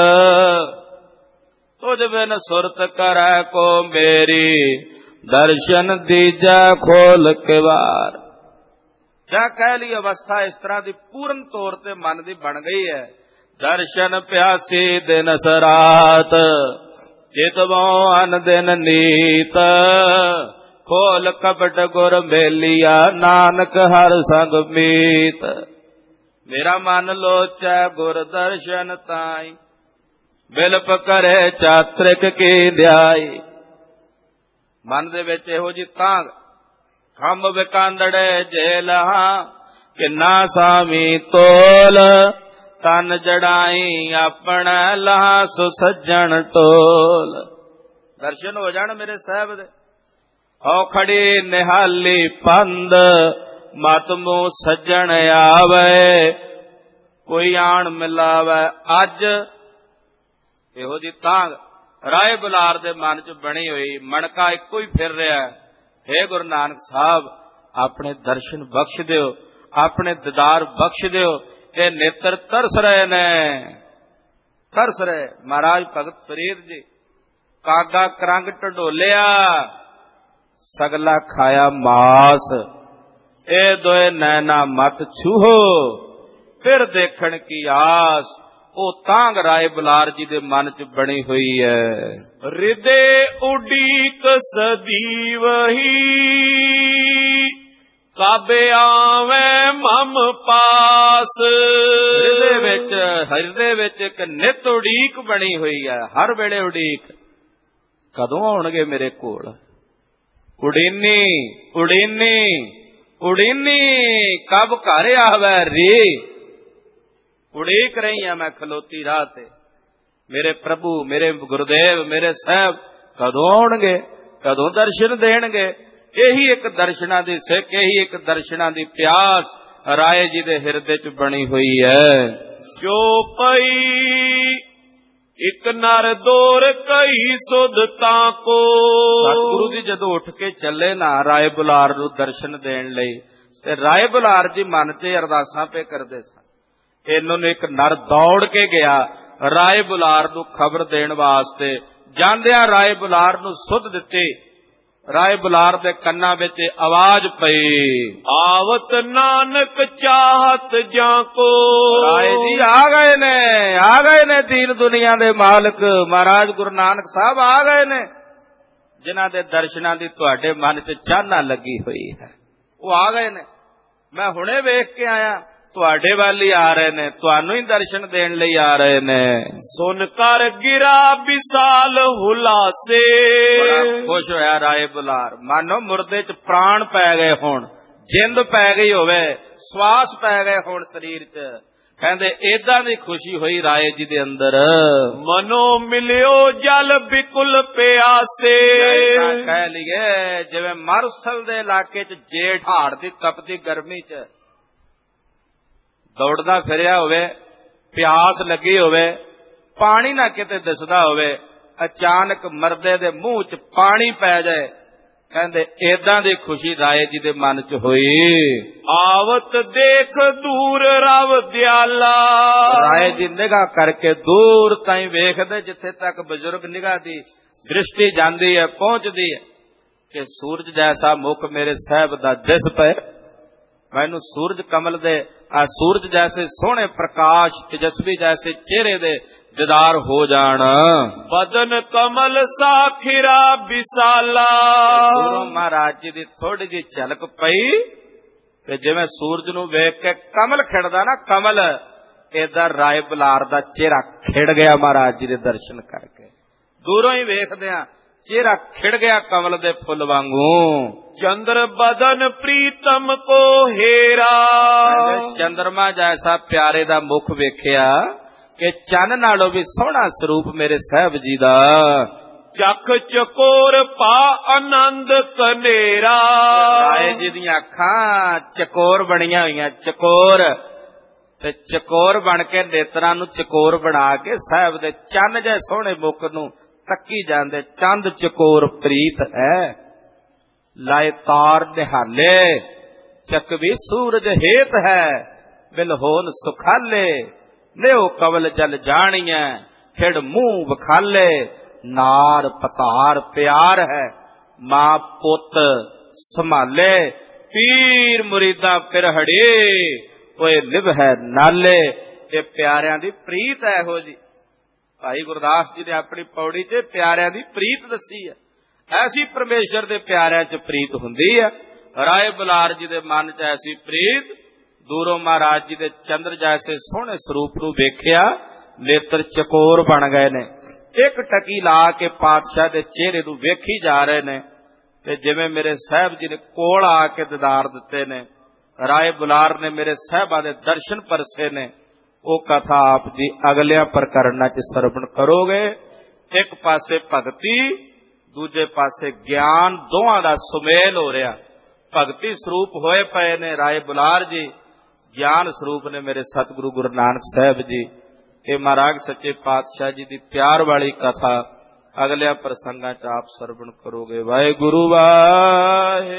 ਤੁਝ ਬਿਨ ਸੁਰਤ ਕਰੈ ਕੋ ਮੇਰੀ, ਦਰਸ਼ਨ ਦੀਜੈ ਖੋਲ ਕੇ ਵਾਰ। ਜਾਂ ਕਹਿ ਲਈ ਅਵਸਥਾ ਇਸ ਤਰ੍ਹਾਂ ਦੀ ਪੂਰਨ ਤੌਰ ਤੇ ਮਨ ਦੀ ਬਣ ਗਈ ਹੈ। ਦਰਸ਼ਨ ਪਿਆਸੀ ਦਿਨ ਸਰਾਤ, ਚਿਤਵੋ ਅਨ ਦਿਨ ਨੀਤ, ਖੋਲ ਕਪਟ ਗੁਰ ਮੇਲੀਆ, ਨਾਨਕ ਹਰ ਸੰਗ ਮੀਤ। ਮੇਰਾ ਮਨ ਲੋਚੈ ਗੁਰ ਦਰਸ਼ਨ ਤਾਈ, ਬਿਲਪ ਕਰੇ ਚਾਤ੍ਰਿਕ ਕੀ ਧਿਆਈ। ਮਨ ਦੇ ਵਿੱਚ ਇਹੋ ਜੀ ਤਾਂਗ, ਖੰਭ ਵਿਕਾਂਦੜੇ ਜੇ ਲਹਾ, ਕਿੰਨਾ ਸਾਮੀ ਤੋਲ, ਤਨ ਜੜਾਈ ਆਪਣਾ ਲਹਾ, ਸੁ ਸੱਜਣ ਟੋਲ। ਦਰਸ਼ਨ ਹੋ ਜਾਣ ਮੇਰੇ ਸਾਹਿਬ ਦੇ। ਔ ਖੜੀ ਨਿਹਾਲੀ ਪੰਦ, ਮਤ ਮੂੰਹ ਸੱਜਣ ਆਵੇ, ਕੋਈ ਆਣ ਮਿਲਾਵੇ ਅੱਜ। ਇਹੋ ਜੀ ਤਾਂਗ ਰਾਏ ਬੁਲਾਰ ਦੇ ਮਨ ਚ ਬਣੀ ਹੋਈ, ਮਣਕਾ ਇੱਕੋ ਹੀ ਫਿਰ ਰਿਹਾ। ਹੇ ਗੁਰੂ ਨਾਨਕ ਸਾਹਿਬ, ਆਪਣੇ ਦਰਸ਼ਨ ਬਖਸ਼ ਦਿਓ, ਆਪਣੇ ਦੀਦਾਰ ਬਖਸ਼ ਦਿਓ। ਇਹ ਨੇਤਰ ਤਰਸ ਰਹੇ ਨੇ, ਤਰਸ ਰਹੇ। ਮਹਾਰਾਜ ਭਗਤ ਫਰੀਦ ਜੀ, ਕਾਗਾ ਕਰੰਗ ਢਡੋਲਿਆ, ਸਗਲਾ ਖਾਇਆ ਮਾਸ, ਇਹ ਦੋਏ ਨੈਣਾ ਮਤ ਛੂਹੋ, ਫਿਰ ਦੇਖਣ ਕੀ ਆਸ। ਉਹ ਤਾਂਗ ਰਾਏ ਬੁਲਾਰ ਜੀ ਦੇ ਮਨ ਚ ਬਣੀ ਹੋਈ ਹੈ।
ਹਿਰਦੇ ਉਡੀਕ ਸਦੀਵਹੀ, ਕਾਬੇ ਆਵੇਂ ਮਮ ਪਾਸ।
ਹਿਰਦੇ ਵਿੱਚ, ਹਿਰਦੇ ਵਿੱਚ ਇੱਕ ਨਿਤ ਉਡੀਕ ਬਣੀ ਹੋਈ ਹੈ, ਹਰ ਵੇਲੇ ਉਡੀਕ, ਕਦੋਂ ਆਉਣਗੇ ਮੇਰੇ ਕੋਲ। ਉਡੀਨੀ ਉਡੀਨੀ ਉਡੀਨੀ, ਕਬ ਘਰ ਆਵੇ ਰੇ। ਉਡੀਕ ਰਹੀ ਹਾਂ ਮੈਂ ਖਲੋਤੀ ਰਾਹ ਤੇ, ਮੇਰੇ ਪ੍ਰਭੂ, ਮੇਰੇ ਗੁਰਦੇਵ, ਮੇਰੇ ਸਾਹਿਬ ਕਦੋਂ ਆਉਣਗੇ, ਕਦੋਂ ਦਰਸ਼ਨ ਦੇਣਗੇ। ਇਹੀ ਇੱਕ ਦਰਸ਼ਨਾਂ ਦੀ ਸਿੱਖ, ਇਹੀ ਇੱਕ ਦਰਸ਼ਨਾਂ ਦੀ ਪਿਆਸ ਰਾਏ ਜੀ ਦੇ ਹਿਰਦੇ ਚ ਬਣੀ ਹੋਈ ਹੈ।
ਜੋ ਪਈ ਇਕ ਨਰ ਦੋਰ ਕਈ ਸੁਧਤਾਂ ਕੋ।
ਸਤਿਗੁਰੂ ਜੀ ਜਦੋਂ ਉੱਠ ਕੇ ਚੱਲੇ ਨਾ ਰਾਏ ਬੁਲਾਰ ਨੂੰ ਦਰਸ਼ਨ ਦੇਣ ਲਈ, ਤੇ ਰਾਏ ਬੁਲਾਰ ਜੀ ਮਨ ਤੇ ਅਰਦਾਸਾਂ ਪੇ ਕਰਦੇ ਸਨ। ਇਹਨਾਂ ਨੂੰ ਇੱਕ ਨਰ ਦੌੜ ਕੇ ਗਿਆ ਰਾਏ ਬੁਲਾਰ ਨੂੰ ਖਬਰ ਦੇਣ ਵਾਸਤੇ। ਜਾਂਦਿਆਂ ਰਾਏ ਬੁਲਾਰ ਨੂੰ ਸੁਧ ਦਿੱਤੀ, ਰਾਏ ਬੁਲਾਰ ਦੇ ਕੰਨਾਂ ਵਿੱਚ ਆਵਾਜ਼ ਪਈ,
ਆਵਤ ਨਾਨਕ ਚਾਹਤ ਜਾਂ ਕੋ।
ਰਾਏ ਜੀ ਆ ਗਏ ਨੇ, ਆ ਗਏ ਨੇ ਦੀਨ ਦੁਨੀਆ ਦੇ ਮਾਲਕ ਮਹਾਰਾਜ ਗੁਰੂ ਨਾਨਕ ਸਾਹਿਬ ਆ ਗਏ ਨੇ, ਜਿਨ੍ਹਾਂ ਦੇ ਦਰਸ਼ਨਾਂ ਦੀ ਤੁਹਾਡੇ ਮਨ 'ਚ ਚਾਹਨਾ ਲੱਗੀ ਹੋਈ ਹੈ। ਉਹ ਆ ਗਏ ਨੇ, ਮੈਂ ਹੁਣੇ ਵੇਖ ਕੇ ਆਇਆ, ਤੁਹਾਡੇ ਵੱਲ ਹੀ ਆ ਰਹੇ ਨੇ, ਤੁਹਾਨੂੰ ਹੀ ਦਰਸ਼ਨ ਦੇਣ ਲਈ ਆ ਰਹੇ ਨੇ।
ਸੁਨ ਕਰ ਗਿਰਾ ਵਿਸਾਲ ਹੁਲਾਸੇ।
ਬੜਾ ਖੁਸ਼ ਹੋਇਆ ਰਾਏ ਬੁਲਾਰ, ਮਾਨੋ ਮੁਰਦੇ 'ਚ ਪ੍ਰਾਣ ਪੈ ਗਏ ਹੋਣ, ਜਿੰਦ ਪੈ ਗਈ ਹੋਵੇ, ਸਵਾਸ ਪੈ ਗਏ ਹੋਣ ਸਰੀਰ 'ਚ। ਕਹਿੰਦੇ ਏਦਾਂ ਦੀ ਖੁਸ਼ੀ ਹੋਈ ਰਾਏ ਜੀ ਦੇ ਅੰਦਰ।
ਮਨੋ ਮਿਲਿਓ ਜਲ ਬਿਕੁਲ ਪਿਆਸੇ।
ਕਹਿ ਲਈਏ ਜਿਵੇਂ ਮਾਰੂਥਲ ਦੇ ਇਲਾਕੇ 'ਚ ਜੇਠ ਹਾੜ ਦੀ ਤਪਦੀ ਗਰਮੀ 'ਚ ਦੌੜਦਾ ਫਿਰਿਆ ਹੋਵੇ, ਪਿਆਸ ਲੱਗੀ ਹੋਵੇ, ਪਾਣੀ ਨਾ ਕਿਤੇ ਦਿਸਦਾ ਹੋਵੇ, ਅਚਾਨਕ ਮਰਦੇ ਦੇ ਮੂੰਹ 'ਚ ਪਾਣੀ ਪੈ ਜਾਏ, ਕਹਿੰਦੇ ਏਦਾਂ ਦੀ ਖੁਸ਼ੀ ਰਾਏ ਜੀ ਦੇ ਮਨ 'ਚ ਹੋਈ।
ਆਵਤ ਦੇਖ ਦੂਰ ਰਵ ਦਿਆਲਾ।
ਰਾਏ ਜੀ ਨਿਗਾਹ ਕਰਕੇ ਦੂਰ ਤਾਈਂ ਵੇਖਦੇ, ਜਿੱਥੇ ਤੱਕ ਬਜ਼ੁਰਗ ਨਿਗਾਹ ਦੀ ਦ੍ਰਿਸ਼ਟੀ ਜਾਂਦੀ ਹੈ, ਪਹੁੰਚਦੀ ਹੈ, ਕਿ ਸੂਰਜ ਜੈਸਾ ਮੁਖ ਮੇਰੇ ਸਾਹਿਬ ਦਾ ਦਿਸ ਪਏ। ਮੈਨੂੰ ਸੂਰਜ ਕਮਲ ਦੇ ਆ ਸੂਰਜ ਜੈਸੇ ਸੋਹਣੇ ਪ੍ਰਕਾਸ਼ ਤੇਜਸਵੀ ਜੈਸੇ ਚਿਹਰੇ ਦੇ ਦੀਦਾਰ ਹੋ ਜਾਣ।
ਬਦਨ ਕਮਲ ਸਾਖਿਰਾ ਵਿਸਾਲਾ।
ਗੁਰੂ ਮਹਾਰਾਜ ਜੀ ਦੀ ਥੋੜੀ ਜਿਹੀ ਝਲਕ ਪਈ ਤੇ ਜਿਵੇਂ ਸੂਰਜ ਨੂੰ ਵੇਖ ਕੇ ਕਮਲ ਖਿੜਦਾ ਨਾ, ਕਮਲ, ਏਦਾਂ ਰਾਏ ਬੁਲਾਰ ਦਾ ਚਿਹਰਾ ਖਿੜ ਗਿਆ ਮਹਾਰਾਜ ਜੀ ਦੇ ਦਰਸ਼ਨ ਕਰਕੇ। ਦੂਰੋਂ ਹੀ ਵੇਖਦਿਆਂ ਚਿਹਰਾ ਖਿੜ ਗਿਆ ਕਮਲ ਦੇ ਫੁੱਲ ਵਾਂਗੂ।
ਚੰਦਰ ਬਦਨ ਪ੍ਰੀਤਮ ਕੋ ਹੀਰਾ।
ਚੰਦਰਮਾ ਜੈਸਾ ਪਿਆਰੇ ਦਾ ਮੁਖ ਵੇਖਿਆ ਕਿ ਚੰਨ ਨਾਲੋਂ ਵੀ ਸੋਹਣਾ ਸਰੂਪ ਮੇਰੇ ਸਾਹਿਬ ਜੀ ਦਾ।
ਚੱਖ ਚਕੋਰ ਪਾ ਆਨੰਦ ਕਨੇਰਾ।
ਰਾਏ ਜੀ ਦੀਆਂ ਅੱਖਾਂ ਚਕੋਰ ਬਣੀਆਂ ਹੋਈਆਂ, ਚਕੋਰ, ਤੇ ਚਕੋਰ ਬਣ ਕੇ ਨੇਤਰਾਂ ਨੂੰ ਚਕੋਰ ਬਣਾ ਕੇ ਸਾਹਿਬ ਦੇ ਚੰਨ ਜੇ ਸੋਹਣੇ ਮੁਖ ਨੂੰ ਤੱਕੀ ਜਾਂਦੇ। ਚੰਦ ਚਕੋਰ ਪ੍ਰੀਤ ਹੈ, ਲਾਏ ਤਾਰ ਨਿਹਾਲੇ, ਚੱਕਵੀ ਸੂਰਜ ਹੇਤ ਹੈ, ਬਿਲ ਹੋਨ ਸੁਖਾਲੇ, ਲਿਓ ਕਵਲ ਜਲ ਜਾਣੀਐ, ਖਿੜ ਮੂੰਹ ਵਿਖਾਲੇ, ਨਾਰ ਪਤਾਰ ਪਿਆਰ ਹੈ, ਮਾਂ ਪੁੱਤ ਸੰਭਾਲੇ, ਪੀਰ ਮੁਰੀਦਾ ਪਿਰਹੜੀ, ਓਏ ਲਿਵ ਹੈ ਨਾਲੇ। ਇਹ ਪਿਆਰਿਆਂ ਦੀ ਪ੍ਰੀਤ ਹੈ ਇਹੋ ਜੀ। ਭਾਈ ਗੁਰਦਾਸ ਜੀ ਨੇ ਆਪਣੀ ਪੌੜੀ 'ਚ ਪਿਆਰਿਆਂ ਦੀ ਪ੍ਰੀਤ ਦੱਸੀ ਹੈ। ਐਸੀ ਪਰਮੇਸ਼ਰ ਦੇ ਪਿਆਰਿਆਂ 'ਚ ਪ੍ਰੀਤ ਹੁੰਦੀ ਹੈ। ਰਾਏ ਬੁਲਾਰ ਜੀ ਦੇ ਮਨ 'ਚ ਐਸੀ ਪ੍ਰੀਤ। ਦੂਰੋਂ ਮਹਾਰਾਜ ਜੀ ਦੇ ਚੰਦਰ ਜੈਸੇ ਸੋਹਣੇ ਸਰੂਪ ਨੂੰ ਵੇਖਿਆ, ਨੇਤਰ ਚਕੋਰ ਬਣ ਗਏ ਨੇ, ਇੱਕ ਟਕੀ ਲਾ ਕੇ ਪਾਤਸ਼ਾਹ ਦੇ ਚਿਹਰੇ ਨੂੰ ਵੇਖੀ ਜਾ ਰਹੇ ਨੇ। ਤੇ ਜਿਵੇਂ ਮੇਰੇ ਸਾਹਿਬ ਜੀ ਨੇ ਕੋਲ ਆ ਕੇ ਦੀਦਾਰ ਦਿੱਤੇ ਨੇ, ਰਾਏ ਬੁਲਾਰ ਨੇ ਮੇਰੇ ਸਾਹਿਬਾਂ ਦੇ ਦਰਸ਼ਨ ਪਰਸੇ ਨੇ, ਉਹ ਕਥਾ ਆਪ ਜੀ ਅਗਲਿਆਂ ਪ੍ਰਕਰਨਾਂ 'ਚ ਸਰਵਣ ਕਰੋਗੇ। ਇੱਕ ਪਾਸੇ ਭਗਤੀ, ਦੂਜੇ ਪਾਸੇ ਗਿਆਨ, ਦੋਹਾਂ ਦਾ ਸੁਮੇਲ ਹੋ ਰਿਹਾ। ਭਗਤੀ ਸਰੂਪ ਹੋਏ ਪਏ ਨੇ ਰਾਏ ਬੁਲਾਰ ਜੀ, ਗਿਆਨ ਸਰੂਪ ਨੇ ਮੇਰੇ ਸਤਿਗੁਰੂ ਗੁਰੂ ਨਾਨਕ ਸਾਹਿਬ ਜੀ। ਇਹ ਮਹਾਰਾਜ ਸੱਚੇ ਪਾਤਸ਼ਾਹ ਜੀ ਦੀ ਪਿਆਰ ਵਾਲੀ ਕਥਾ ਅਗਲਿਆਂ ਪ੍ਰਸੰਗਾਂ 'ਚ ਆਪ ਸਰਵਣ ਕਰੋਗੇ। ਵਾਹਿਗੁਰੂ ਵਾਹਿ